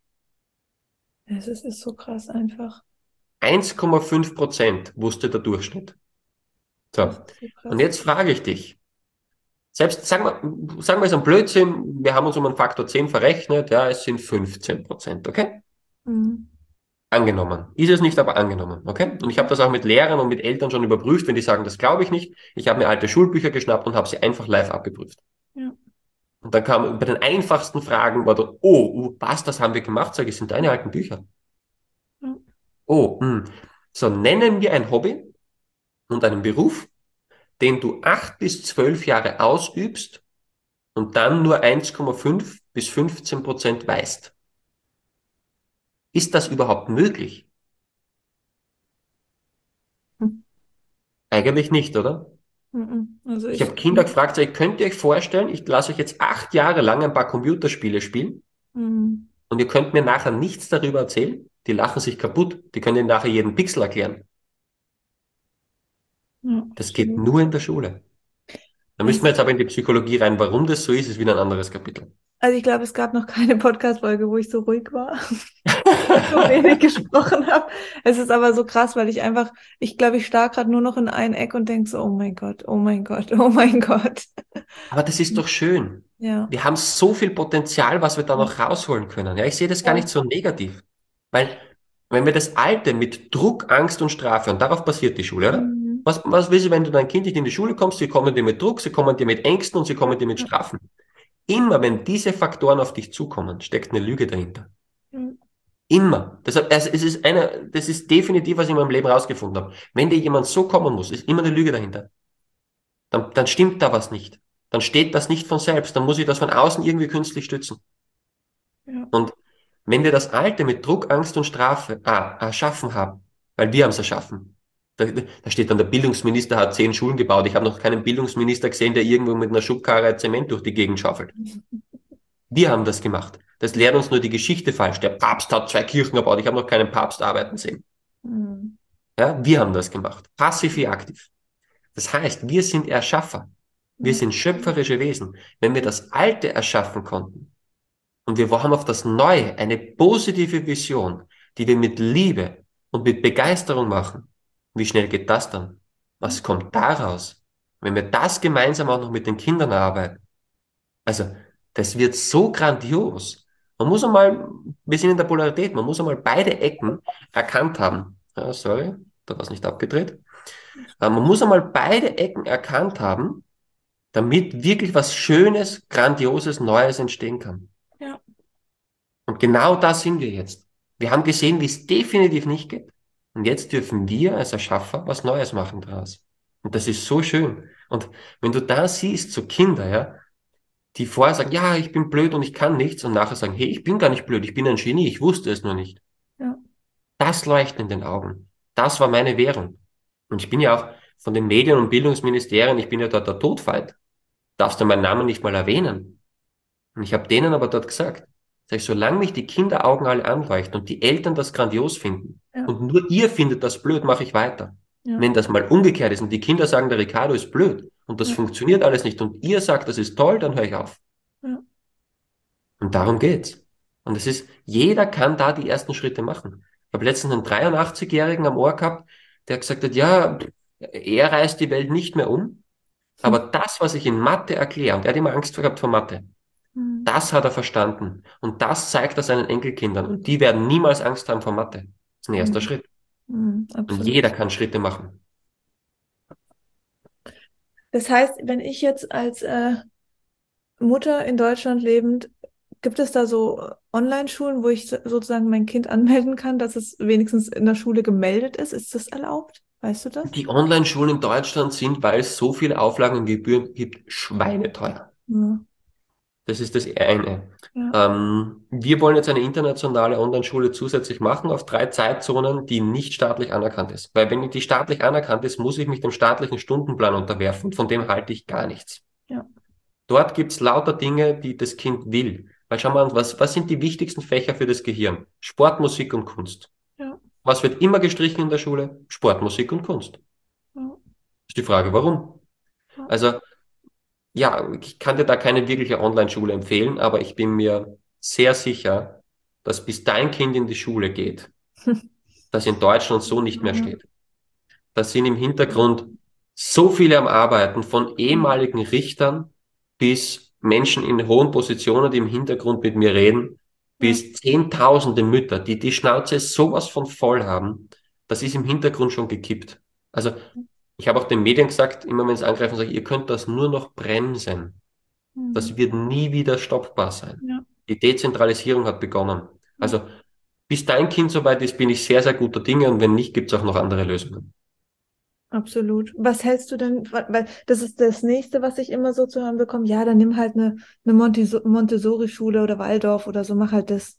Es ist, ist so krass einfach. eins Komma fünf Prozent wusste der Durchschnitt. Das So. ist so Und krass. jetzt frage ich dich, selbst, sagen wir, sagen wir es ein Blödsinn, wir haben uns um einen Faktor zehn verrechnet, ja, es sind fünfzehn Prozent, okay? Mhm. Angenommen. Ist es nicht, aber angenommen, okay? Und ich habe das auch mit Lehrern und mit Eltern schon überprüft, wenn die sagen, das glaube ich nicht. Ich habe mir alte Schulbücher geschnappt und habe sie einfach live abgeprüft. Ja. Und dann kam bei den einfachsten Fragen, war dann, oh, uh, was, das haben wir gemacht? Sag ich, es sind deine alten Bücher. Ja. Oh, mh. So, nennen wir ein Hobby und einen Beruf, den du acht bis zwölf Jahre ausübst und dann nur eins Komma fünf bis fünfzehn Prozent weißt. Ist das überhaupt möglich? Hm. Eigentlich nicht, oder? Mhm. Also Ich ich, habe Kinder gefragt, sag ich, könnt ihr euch vorstellen, ich lasse euch jetzt acht Jahre lang ein paar Computerspiele spielen mhm. und ihr könnt mir nachher nichts darüber erzählen? Die lachen sich kaputt. Die können dir nachher jeden Pixel erklären. Ja, Das geht absolut. nur in der Schule. Da müssen wir Es, jetzt aber in die Psychologie rein. Warum das so ist, ist wieder ein anderes Kapitel. also ich glaube, es gab noch keine Podcast-Folge, wo ich so ruhig war, so wenig gesprochen habe. Es ist aber so krass, weil ich einfach, ich glaube, ich starr gerade nur noch in ein Eck und denke so, oh mein Gott, oh mein Gott, oh mein Gott. Aber das ist doch schön. Ja. Wir haben so viel Potenzial, was wir da noch rausholen können. Ja, ich sehe das gar nicht Ja. so negativ. Weil, wenn wir das Alte mit Druck, Angst und Strafe, und darauf basiert die Schule, oder? Mhm. Was, was willst du, wenn du dein Kind nicht in die Schule kommst? Sie kommen dir mit Druck, sie kommen dir mit Ängsten und sie Ja. kommen dir mit Ja. Strafen. Immer wenn diese Faktoren auf dich zukommen, steckt eine Lüge dahinter. Ja. Immer. Deshalb, also es ist eine, das ist definitiv, was ich in meinem Leben rausgefunden habe. Wenn dir jemand so kommen muss, ist immer eine Lüge dahinter. Dann, dann stimmt da was nicht. Dann steht das nicht von selbst. Dann muss ich das von außen irgendwie künstlich stützen. Ja. Und wenn wir das Alte mit Druck, Angst und Strafe ah, erschaffen haben, weil wir haben es erschaffen, da, da steht dann, der Bildungsminister hat zehn Schulen gebaut. Ich habe noch keinen Bildungsminister gesehen, der irgendwo mit einer Schubkarre Zement durch die Gegend schaufelt. Wir haben das gemacht. Das lehrt uns nur die Geschichte falsch. Der Papst hat zwei Kirchen gebaut. Ich habe noch keinen Papst arbeiten sehen. Mhm. Ja, wir haben das gemacht. Passiv wie aktiv. Das heißt, wir sind Erschaffer. Wir Ja. sind schöpferische Wesen. Wenn wir das Alte erschaffen konnten und wir haben auf das Neue eine positive Vision, die wir mit Liebe und mit Begeisterung machen, wie schnell geht das dann? Was kommt daraus? Wenn wir das gemeinsam auch noch mit den Kindern arbeiten, also, das wird so grandios. Man muss einmal, wir sind in der Polarität, man muss einmal beide Ecken erkannt haben. Ja, sorry, da war es nicht abgedreht. Äh, Man muss einmal beide Ecken erkannt haben, damit wirklich was Schönes, Grandioses, Neues entstehen kann. Ja. Und genau da sind wir jetzt. Wir haben gesehen, wie es definitiv nicht geht. Und jetzt dürfen wir als Erschaffer was Neues machen daraus. Und das ist so schön. Und wenn du da siehst, so Kinder, ja, die vorher sagen, ja, ich bin blöd und ich kann nichts und nachher sagen, hey, ich bin gar nicht blöd, ich bin ein Genie, ich wusste es nur nicht. Ja. Das Leuchten in den Augen. Das war meine Währung. Und ich bin ja auch von den Medien- und Bildungsministerien, ich bin ja dort der Todfeind. Darfst du meinen Namen nicht mal erwähnen? Und ich habe denen aber dort gesagt, sag ich, solange mich die Kinderaugen alle anleuchten und die Eltern das grandios finden Ja. und nur ihr findet das blöd, mache ich weiter. Ja. Wenn das mal umgekehrt ist und die Kinder sagen, der Ricardo ist blöd und das Ja. funktioniert alles nicht und ihr sagt, das ist toll, dann höre ich auf. Ja. Und darum geht's. Und es ist, jeder kann da die ersten Schritte machen. Ich habe letztens einen dreiundachtzig-Jährigen am Ohr gehabt, der gesagt hat, ja, er reißt die Welt nicht mehr um, aber das, was ich in Mathe erkläre, und er hat immer Angst gehabt vor Mathe, Mhm. das hat er verstanden. Und das zeigt er seinen Enkelkindern. Und die werden niemals Angst haben vor Mathe. Das ist ein erster Mhm. Schritt. Mhm. Und jeder Absolut. kann Schritte machen. Das heißt, wenn ich jetzt als äh, Mutter in Deutschland lebend, gibt es da so Online-Schulen, wo ich so- sozusagen mein Kind anmelden kann, dass es wenigstens in der Schule gemeldet ist? Ist das erlaubt? Weißt du das? Die Online-Schulen in Deutschland sind, weil es so viele Auflagen und Gebühren gibt, schweineteuer. Ja. Das ist das eine. Ja. Ähm, wir wollen jetzt eine internationale Online-Schule zusätzlich machen auf drei Zeitzonen, die nicht staatlich anerkannt ist. Weil wenn die staatlich anerkannt ist, muss ich mich dem staatlichen Stundenplan unterwerfen. Von dem halte ich gar nichts. Ja. Dort gibt's lauter Dinge, die das Kind will. Weil schau mal, was, was sind die wichtigsten Fächer für das Gehirn? Sport, Musik und Kunst. Ja. Was wird immer gestrichen in der Schule? Sport, Musik und Kunst. Ja. Ist die Frage, warum? Ja. Also, ja, ich kann dir da keine wirkliche Online-Schule empfehlen, aber ich bin mir sehr sicher, dass bis dein Kind in die Schule geht, das in Deutschland so nicht mehr steht. Da sind im Hintergrund so viele am Arbeiten, von ehemaligen Richtern bis Menschen in hohen Positionen, die im Hintergrund mit mir reden, Ja. bis Zehntausende Mütter, die die Schnauze sowas von voll haben. Das ist im Hintergrund schon gekippt. Also ich habe auch den Medien gesagt, immer wenn sie angreifen, sage ich, ihr könnt das nur noch bremsen. Mhm. Das wird nie wieder stoppbar sein. Ja. Die Dezentralisierung hat begonnen. Ja. Also bis dein Kind soweit ist, bin ich sehr, sehr guter Dinge und wenn nicht, gibt es auch noch andere Lösungen. Absolut. Was hältst du denn, wa- weil das ist das Nächste, was ich immer so zu hören bekomme, ja, dann nimm halt eine, eine Monteso- Montessori-Schule oder Waldorf oder so, mach halt das.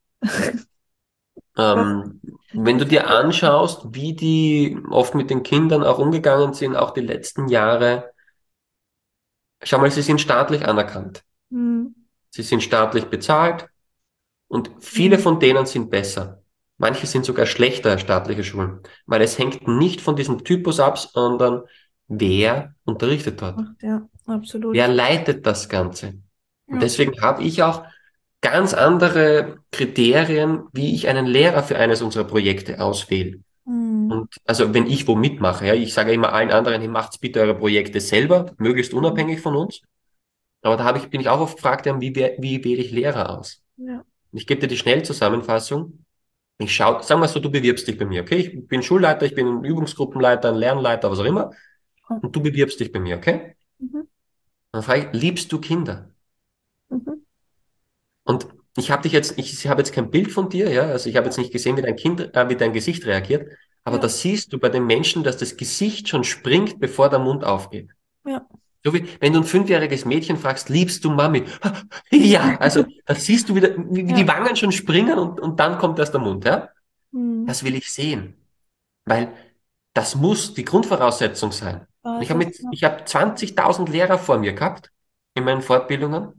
Was, Ähm, wenn was du dir hältst du? anschaust, wie die oft mit den Kindern auch umgegangen sind, auch die letzten Jahre, schau mal, sie sind staatlich anerkannt. Hm. Sie sind staatlich bezahlt und viele Hm. von denen sind besser. Manche sind sogar schlechter als staatliche Schulen, weil es hängt nicht von diesem Typus ab, sondern wer unterrichtet dort. Macht, ja, Wer absolut. leitet das Ganze? Und Ja. deswegen habe ich auch ganz andere Kriterien, wie ich einen Lehrer für eines unserer Projekte auswähle. Hm. Und also wenn ich wo mitmache, ja, ich sage immer allen anderen, hey, macht's bitte eure Projekte selber, möglichst Hm. unabhängig von uns. Aber da habe ich, bin ich auch oft gefragt, ja, wie, wär- wie wähle ich Lehrer aus? Ja. Und ich gebe dir die Schnellzusammenfassung. Ich schaue, sagen wir so, du bewirbst dich bei mir, okay? Ich bin Schulleiter, ich bin ein Übungsgruppenleiter, ein Lernleiter, was auch immer. Oh. Und du bewirbst dich bei mir, okay? Mhm. Dann frage ich, liebst du Kinder? Mhm. Und ich habe dich jetzt, ich habe jetzt kein Bild von dir, ja, also ich habe jetzt nicht gesehen, wie dein Kind, äh, wie dein Gesicht reagiert, aber Ja. da siehst du bei den Menschen, dass das Gesicht schon springt, bevor der Mund aufgeht. Ja. So wie, wenn du ein fünfjähriges Mädchen fragst, liebst du Mami? Ja, also da siehst du wieder, wie, wie die Ja. Wangen schon springen und, und dann kommt erst der Mund, ja? Hm. Das will ich sehen, weil das muss die Grundvoraussetzung sein. Und ich habe Basis. mit, Ja. ich habe zwanzigtausend Lehrer vor mir gehabt in meinen Fortbildungen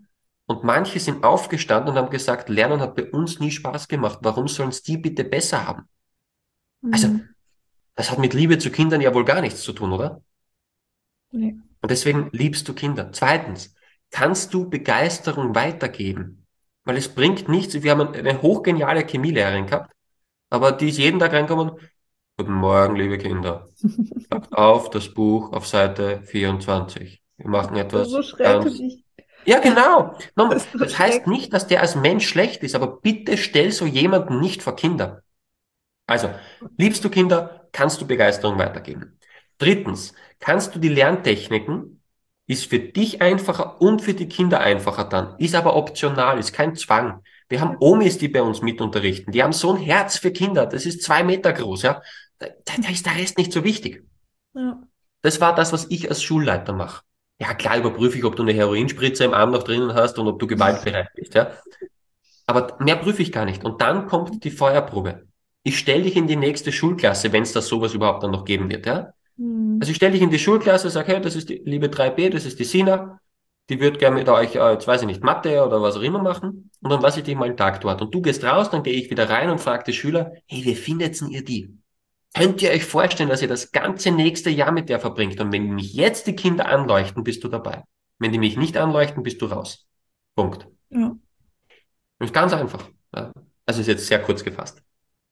Und manche sind aufgestanden und haben gesagt, Lernen hat bei uns nie Spaß gemacht. Warum sollen es die bitte besser haben? Also, Mhm. das hat mit Liebe zu Kindern ja wohl gar nichts zu tun, oder? Nee. Und deswegen liebst du Kinder. Zweitens, kannst du Begeisterung weitergeben? Weil es bringt nichts. Wir haben eine hochgeniale Chemielehrerin gehabt, aber die ist jeden Tag reinkommen. Guten Morgen, liebe Kinder. Schlagt auf das Buch auf Seite vierundzwanzig. Wir machen Das ist so etwas ganz. schrecklich. Ja, genau. Nochmal, Das ist so das heißt schrecklich. nicht, dass der als Mensch schlecht ist, aber bitte stell so jemanden nicht vor Kinder. Also, liebst du Kinder, kannst du Begeisterung weitergeben. Drittens, kannst du die Lerntechniken, ist für dich einfacher und für die Kinder einfacher dann, ist aber optional, ist kein Zwang. Wir haben Omis, die bei uns mitunterrichten, die haben so ein Herz für Kinder, das ist zwei Meter groß, ja. Da, da ist der Rest nicht so wichtig. Ja. Das war das, was ich als Schulleiter mache. Ja, klar überprüfe ich, ob du eine Heroinspritze im Arm noch drinnen hast und ob du gewaltbereit bist, ja. Aber mehr prüfe ich gar nicht. Und dann kommt die Feuerprobe. Ich stelle dich in die nächste Schulklasse, wenn es da sowas überhaupt dann noch geben wird, ja. Mhm. Also ich stelle dich in die Schulklasse, sage, hey, das ist die liebe drei b, das ist die Sina, die wird gerne mit euch, äh, jetzt weiß ich nicht, Mathe oder was auch immer machen. Und dann lasse ich dich mal einen Tag dort. Und du gehst raus, dann gehe ich wieder rein und frage die Schüler, hey, wie findet denn ihr die? Könnt ihr euch vorstellen, dass ihr das ganze nächste Jahr mit der verbringt? Und wenn mich jetzt die Kinder anleuchten, bist du dabei. Wenn die mich nicht anleuchten, bist du raus. Punkt. Ja. Und ist ganz einfach. Ja. Also ist jetzt sehr kurz gefasst.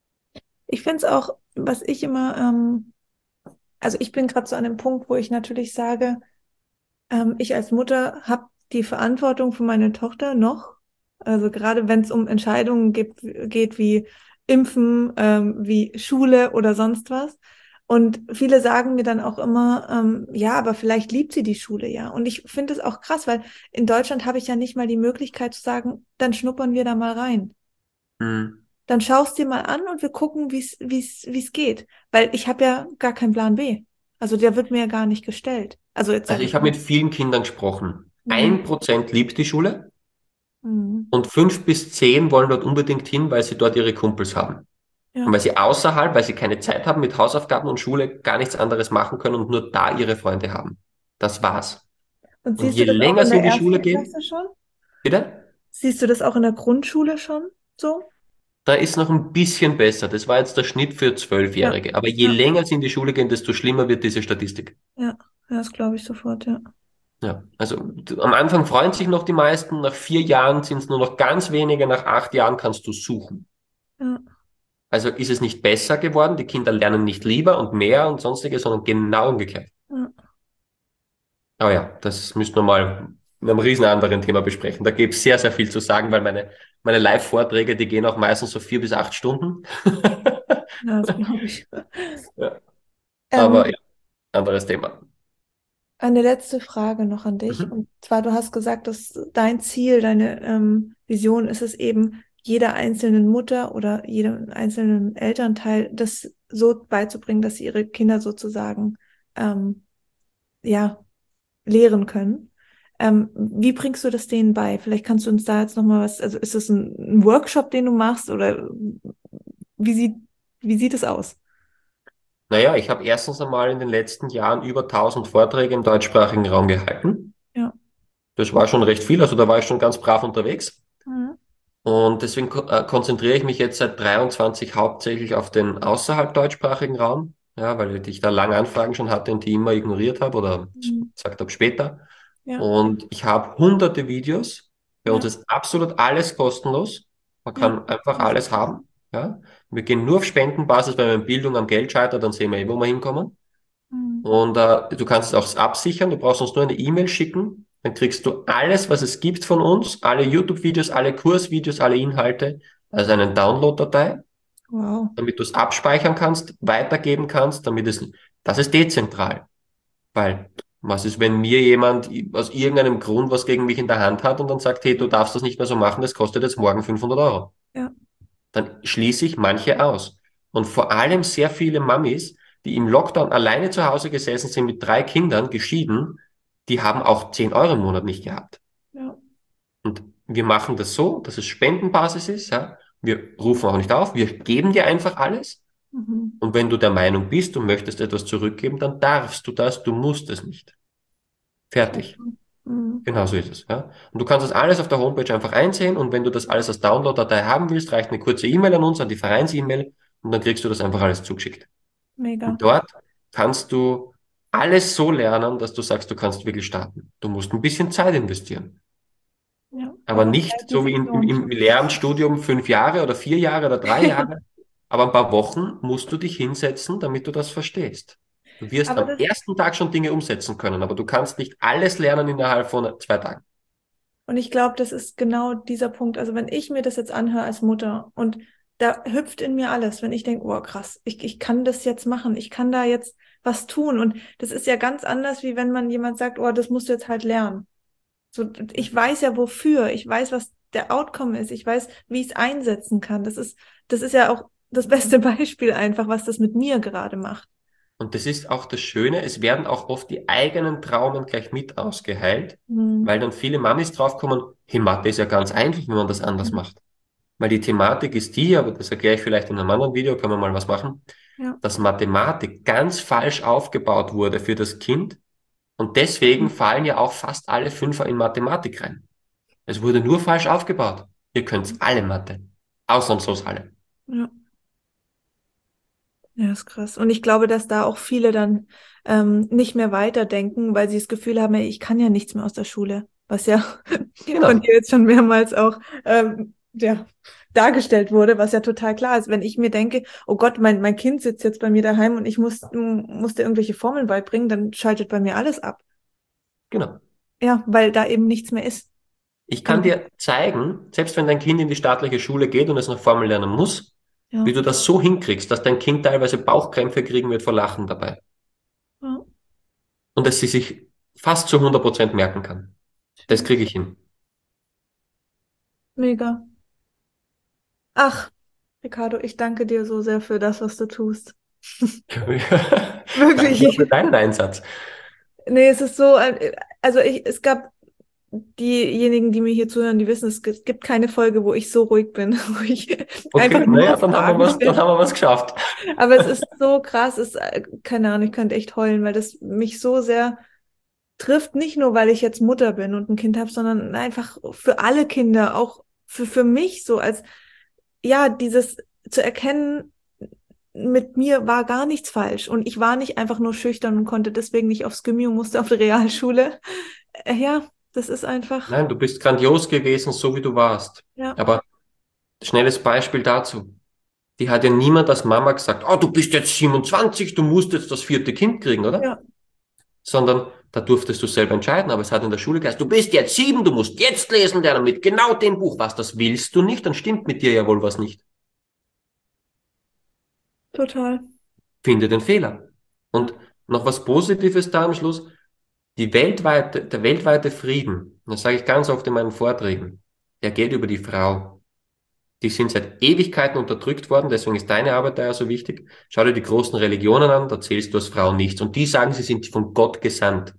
Ich finde es auch, was ich immer, ähm, also ich bin gerade so an dem Punkt, wo ich natürlich sage, ähm, ich als Mutter habe die Verantwortung für meine Tochter noch. Also gerade wenn es um Entscheidungen gibt, geht wie Impfen, ähm, wie Schule oder sonst was. Und viele sagen mir dann auch immer, ähm, ja, aber vielleicht liebt sie die Schule ja. Und ich finde es auch krass, weil in Deutschland habe ich ja nicht mal die Möglichkeit zu sagen, dann schnuppern wir da mal rein. Hm. Dann schaust dir mal an und wir gucken, wie es, wie es, wie es geht. Weil ich habe ja gar keinen Plan B. Also der wird mir ja gar nicht gestellt. Also jetzt Also sage ich ich habe mal. mit vielen Kindern gesprochen. Mhm. Ein Prozent liebt die Schule Mhm. und fünf bis zehn wollen dort unbedingt hin, weil sie dort ihre Kumpels haben. Und Ja. weil sie außerhalb, weil sie keine Zeit haben mit Hausaufgaben und Schule, gar nichts anderes machen können und nur da ihre Freunde haben. Das war's. Und Und siehst du je das auch länger in sie der in die Schule ersten gehen, Klasse schon? bitte? Siehst du das auch in der Grundschule schon so? Da ist noch ein bisschen besser. Das war jetzt der Schnitt für Ja. Zwölfjährige. Aber je Ja. länger sie in die Schule gehen, desto schlimmer wird diese Statistik. Ja. Ja, das glaube ich sofort, ja. Ja, also du, am Anfang freuen sich noch die meisten, nach vier Jahren sind es nur noch ganz wenige, nach acht Jahren kannst du suchen. Ja. Also ist es nicht besser geworden, die Kinder lernen nicht lieber und mehr und sonstiges, sondern genau umgekehrt. Ja. Aber ja, das müssen wir mal in einem riesen anderen Thema besprechen. Da gibt es sehr, sehr viel zu sagen, weil meine, meine Live-Vorträge, die gehen auch meistens so vier bis acht Stunden. Ja, das glaube ich. Ja, aber Ähm, ja, anderes Thema. eine letzte Frage noch an dich. Mhm. Und zwar, du hast gesagt, dass dein Ziel, deine ähm, Vision ist es eben, jeder einzelnen Mutter oder jedem einzelnen Elternteil das so beizubringen, dass sie ihre Kinder sozusagen ähm, ja, lehren können. Ähm, wie bringst du das denen bei? Vielleicht kannst du uns da jetzt nochmal was, also ist das ein, ein Workshop, den du machst oder wie sieht, wie sieht es aus? Naja, ich habe erstens einmal in den letzten Jahren über tausend Vorträge im deutschsprachigen Raum gehalten. Ja. Das war schon recht viel, also da war ich schon ganz brav unterwegs. Mhm. Und deswegen ko äh, konzentriere ich mich jetzt seit dreiundzwanzig hauptsächlich auf den außerhalb deutschsprachigen Raum, ja, weil ich da lange Anfragen schon hatte und die immer ignoriert habe oder Mhm. gesagt habe später. Ja, Und ich habe hunderte Videos. Bei uns ja, ist absolut alles kostenlos. Man ja. kann einfach Das, alles haben. Ja. Wir gehen nur auf Spendenbasis, weil wenn Bildung am Geld scheitert, dann sehen wir eh, wo wir hinkommen. mhm. Und äh, du kannst es auch absichern. Du brauchst uns nur eine E-Mail schicken. Dann kriegst du alles, was es gibt von uns, alle YouTube-Videos, alle Kursvideos, alle Inhalte, also eine Download-Datei, Wow. damit du es abspeichern kannst, weitergeben kannst, damit es, das ist dezentral. Weil, was ist, wenn mir jemand aus irgendeinem Grund was gegen mich in der Hand hat und dann sagt, hey, du darfst das nicht mehr so machen, das kostet jetzt morgen fünfhundert Euro. Ja. Dann schließe ich manche aus. Und vor allem sehr viele Mamis, die im Lockdown alleine zu Hause gesessen sind mit drei Kindern, geschieden, die haben auch zehn Euro im Monat nicht gehabt. Ja. Und wir machen das so, dass es Spendenbasis ist, ja. Wir rufen auch nicht auf, wir geben dir einfach alles. Mhm. Und wenn du der Meinung bist, du möchtest etwas zurückgeben, dann darfst du das, du musst es nicht. Fertig. Mhm. Genau so ist es, ja. Und du kannst das alles auf der Homepage einfach einsehen und wenn du das alles als Download-Datei haben willst, reicht eine kurze E-Mail an uns, an die Vereins-E-Mail und dann kriegst du das einfach alles zugeschickt. Mega. Und dort kannst du alles so lernen, dass du sagst, du kannst wirklich starten. Du musst ein bisschen Zeit investieren. Ja, Aber aber nicht Zeit, die so wie sich im, im, lohnt. im Lehramtsstudium fünf Jahre oder vier Jahre oder drei Jahre. Aber ein paar Wochen musst du dich hinsetzen, damit du das verstehst. Du wirst Aber am das, ersten Tag schon Dinge umsetzen können, aber du kannst nicht alles lernen innerhalb von zwei Tagen. und ich glaube, das ist genau dieser Punkt. Also wenn ich mir das jetzt anhöre als Mutter und da hüpft in mir alles, wenn ich denke, oh krass, ich, ich kann das jetzt machen, ich kann da jetzt was tun. Und das ist ja ganz anders, wie wenn man jemand sagt, oh, das musst du jetzt halt lernen. So, ich weiß ja wofür, ich weiß, was der Outcome ist, ich weiß, wie ich es einsetzen kann. Das ist, das ist ja auch das beste Beispiel einfach, was das mit mir gerade macht. Und das ist auch das Schöne, es werden auch oft die eigenen Traumen gleich mit ausgeheilt, Mhm. weil dann viele Mamis draufkommen, hey, Mathe ist ja ganz einfach, wenn man das anders macht. Weil die Thematik ist die, aber das erkläre ich vielleicht in einem anderen Video, können wir mal was machen, Ja. dass Mathematik ganz falsch aufgebaut wurde für das Kind und deswegen fallen ja auch fast alle Fünfer in Mathematik rein. Es wurde nur falsch aufgebaut. Ihr könnt alle Mathe. Ausnahmslos alle. Ja. Ja, ist krass. Und ich glaube, dass da auch viele dann ähm, nicht mehr weiterdenken, weil sie das Gefühl haben, ey, ich kann ja nichts mehr aus der Schule, was ja von Genau. dir jetzt schon mehrmals auch ähm, ja, dargestellt wurde, was ja total klar ist. Wenn ich mir denke, oh Gott, mein, mein Kind sitzt jetzt bei mir daheim und ich muss, m- musste irgendwelche Formeln beibringen, dann schaltet bei mir alles ab. Genau. Ja, weil da eben nichts mehr ist. Ich kann Und dir zeigen, selbst wenn dein Kind in die staatliche Schule geht und es noch Formeln lernen muss, ja, wie du das so hinkriegst, dass dein Kind teilweise Bauchkrämpfe kriegen wird vor Lachen dabei. ja, Und dass sie sich fast zu hundert Prozent merken kann. Das schön. kriege ich hin. Mega. Ach, Ricardo, ich danke dir so sehr für das, was du tust. Danke auch für Wirklich. deinen Einsatz. Nee, es ist so, äh, also ich, es gab diejenigen, die mir hier zuhören, die wissen, es gibt gibt keine Folge, wo ich so ruhig bin, wo ich einfach Okay, nur naja, dann haben wir Fragen was, dann stelle. haben wir was geschafft. Aber es ist so krass, es, äh, keine Ahnung, ich könnte echt heulen, weil das mich so sehr trifft, nicht nur, weil ich jetzt Mutter bin und ein Kind habe, sondern einfach für alle Kinder, auch für, für mich so als, ja, dieses zu erkennen, mit mir war gar nichts falsch und ich war nicht einfach nur schüchtern und konnte deswegen nicht aufs Gymi und musste auf die Realschule. Äh, Ja, das ist einfach, Nein, du bist grandios gewesen, so wie du warst. ja, Aber schnelles Beispiel dazu. Die hat ja niemand als Mama gesagt, oh, du bist jetzt siebenundzwanzig, du musst jetzt das vierte Kind kriegen, oder? ja, Sondern da durftest du selber entscheiden. Aber es hat in der Schule geheißen, du bist jetzt sieben, du musst jetzt lesen lernen mit genau dem Buch. Was, das willst du nicht? Dann stimmt mit dir ja wohl was nicht. total. Finde den Fehler. Ja, Und noch was Positives da am Schluss. Die weltweite, der weltweite Frieden, das sage ich ganz oft in meinen Vorträgen, der geht über die Frau. Die sind seit Ewigkeiten unterdrückt worden, deswegen ist deine Arbeit da ja so wichtig. Schau dir die großen Religionen an, da zählst du als Frau nichts. Und die sagen, sie sind von Gott gesandt.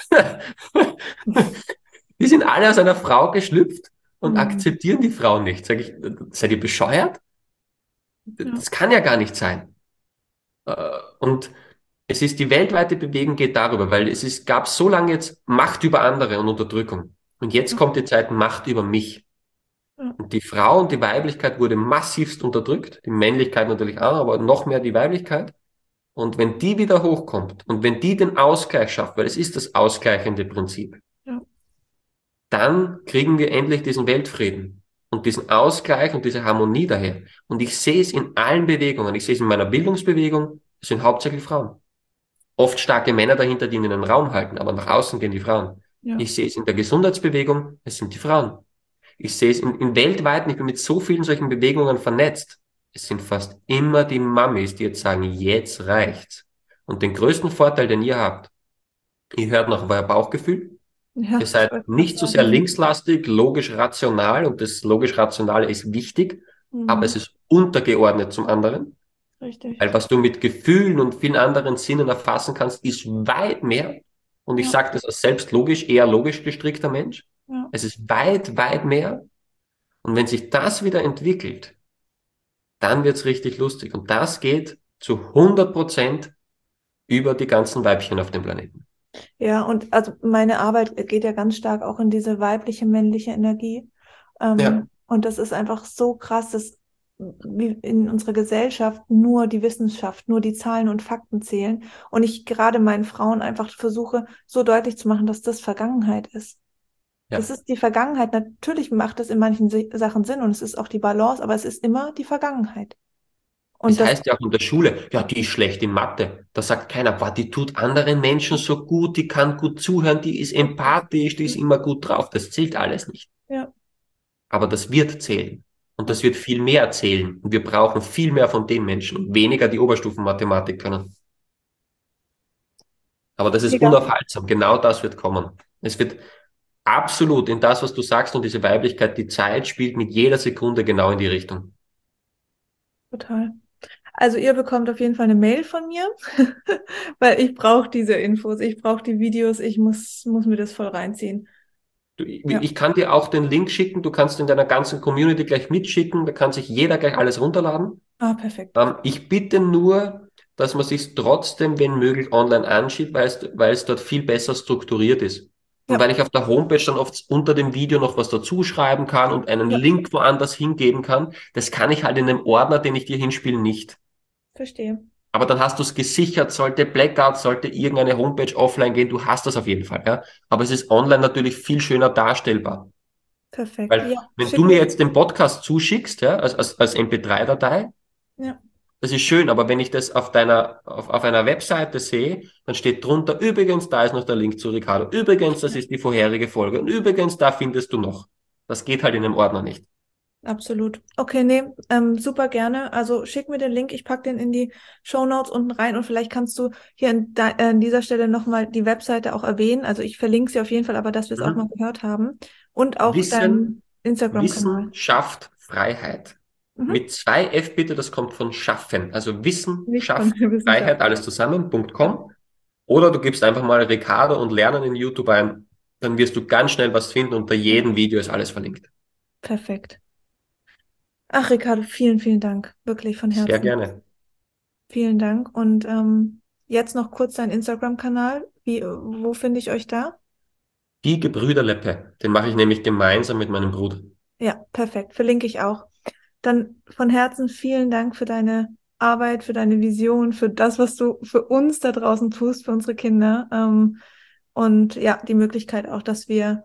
Die sind alle aus einer Frau geschlüpft und mhm. akzeptieren die Frau nicht. Sag ich, seid ihr bescheuert? Ja, Das kann ja gar nicht sein. Äh, Und es ist die weltweite Bewegung geht darüber, weil es ist, gab so lange jetzt Macht über andere und Unterdrückung. Und jetzt ja, kommt die Zeit Macht über mich. ja, Und die Frau und die Weiblichkeit wurde massivst unterdrückt, die Männlichkeit natürlich auch, aber noch mehr die Weiblichkeit. Und wenn die wieder hochkommt und wenn die den Ausgleich schafft, weil es ist das ausgleichende Prinzip, ja, dann kriegen wir endlich diesen Weltfrieden und diesen Ausgleich und diese Harmonie daher. Und ich sehe es in allen Bewegungen. Ich sehe es in meiner Bildungsbewegung, es sind hauptsächlich Frauen. Oft starke Männer dahinter, die ihnen den Raum halten, aber nach außen gehen die Frauen. ja, Ich sehe es in der Gesundheitsbewegung, es sind die Frauen. Ich sehe es in, in weltweiten, ich bin mit so vielen solchen Bewegungen vernetzt. Es sind fast immer die Mamis, die jetzt sagen, jetzt reicht's. Und den größten Vorteil, den ihr habt, ihr hört nach euer Bauchgefühl. Ihr ja, ich seid wollte gerade nicht so sehr sagen, ja. linkslastig, logisch-rational und das logisch-rationale ist wichtig, aber es Mhm. ist untergeordnet zum anderen. Richtig. Weil was du mit Gefühlen und vielen anderen Sinnen erfassen kannst, ist weit mehr. Und ich Ja, sage das als selbst logisch, eher logisch gestrickter Mensch. ja, Es ist weit, weit mehr. Und wenn sich das wieder entwickelt, dann wird's richtig lustig. Und das geht zu hundert Prozent über die ganzen Weibchen auf dem Planeten. Ja, und also meine Arbeit geht ja ganz stark auch in diese weibliche, männliche Energie. Ja, Ähm, und das ist einfach so krass, dass wie in unserer Gesellschaft nur die Wissenschaft, nur die Zahlen und Fakten zählen. Und ich gerade meinen Frauen einfach versuche, so deutlich zu machen, dass das Vergangenheit ist. Das ja. ist die Vergangenheit. Natürlich macht es in manchen Si- Sachen Sinn und es ist auch die Balance, aber es ist immer die Vergangenheit. Und Es das, heißt ja auch in der Schule, ja, die ist schlecht in Mathe. Da sagt keiner, boah, die tut anderen Menschen so gut, die kann gut zuhören, die ist empathisch, die ist immer gut drauf. Das zählt alles nicht. ja, Aber das wird zählen. Und das abs- wird viel mehr zählen. Und wir brauchen viel mehr von den Menschen und weniger die Oberstufenmathematik können. Aber das ist mega, unaufhaltsam. Genau das wird kommen. Es wird absolut in das, was du sagst und diese Weiblichkeit, die Zeit spielt mit jeder Sekunde genau in die Richtung. total. Also ihr bekommt auf jeden Fall eine Mail von mir, weil ich brauche diese Infos, ich brauche die Videos, ich muss, muss mir das voll reinziehen. Du, ich Ja. ich kann dir auch den Link schicken, du kannst in deiner ganzen Community gleich mitschicken, da kann sich jeder gleich alles runterladen. Ah, perfekt. Ähm, ich bitte nur, dass man sich trotzdem, wenn möglich, online anschaut, weil es, weil es dort viel besser strukturiert ist. Und Ja, weil ich auf der Homepage dann oft unter dem Video noch was dazu schreiben kann und einen ja, Link woanders hingeben kann, das kann ich halt in einem Ordner, den ich dir hinspiele, nicht. verstehe. Aber dann hast du es gesichert, sollte Blackout, sollte irgendeine Homepage offline gehen, du hast das auf jeden Fall, ja. Aber es ist online natürlich viel schöner darstellbar. Perfekt. Weil Ja, wenn du schick mir mir. jetzt den Podcast zuschickst, ja, als, als, als M P drei Datei, Ja, das ist schön, aber wenn ich das auf deiner, auf, auf einer Webseite sehe, dann steht drunter, übrigens, da ist noch der Link zu Ricardo. Übrigens, das ja, ist die vorherige Folge. Und übrigens, da findest du noch. Das geht halt in einem Ordner nicht. absolut. Okay, nee, ähm, super gerne. Also schick mir den Link, ich pack den in die Shownotes unten rein und vielleicht kannst du hier an, da, äh, an dieser Stelle nochmal die Webseite auch erwähnen. Also ich verlinke sie auf jeden Fall, aber dass wir es auch mal Mhm. gehört haben. Und auch Wissen, deinen Instagram-Kanal. Wissen schafft Freiheit. Mhm. Mit zwei F bitte, das kommt von schaffen. Also Wissen Nicht von schafft der Wissenschaft. Freiheit, alles zusammen, Ja, .com. Oder du gibst einfach mal Ricardo und Lernen in YouTube ein, dann wirst du ganz schnell was finden. Unter ja, jedem Video ist alles verlinkt. perfekt. Ach, Ricardo, vielen, vielen Dank. Wirklich von Sehr Herzen. gerne. Vielen Dank. Und ähm, jetzt noch kurz dein Instagram-Kanal. Wie, wo finde ich euch da? Die Gebrüder Leppe, den mache ich nämlich gemeinsam mit meinem Bruder. Ja, perfekt. Verlinke ich auch. Dann von Herzen vielen Dank für deine Arbeit, für deine Vision, für das, was du für uns da draußen tust, für unsere Kinder. Ähm, und ja, die Möglichkeit auch, dass wir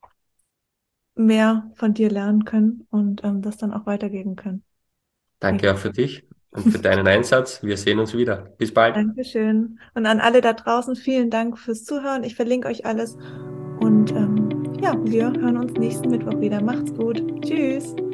mehr von dir lernen können und ähm, das dann auch weitergeben können. Danke auch für dich und für deinen Einsatz. Wir sehen uns wieder. Bis bald. Dankeschön. Und an alle da draußen, vielen Dank fürs Zuhören. Ich verlinke euch alles. Und ähm, ja, wir hören uns nächsten Mittwoch wieder. Macht's gut. Tschüss.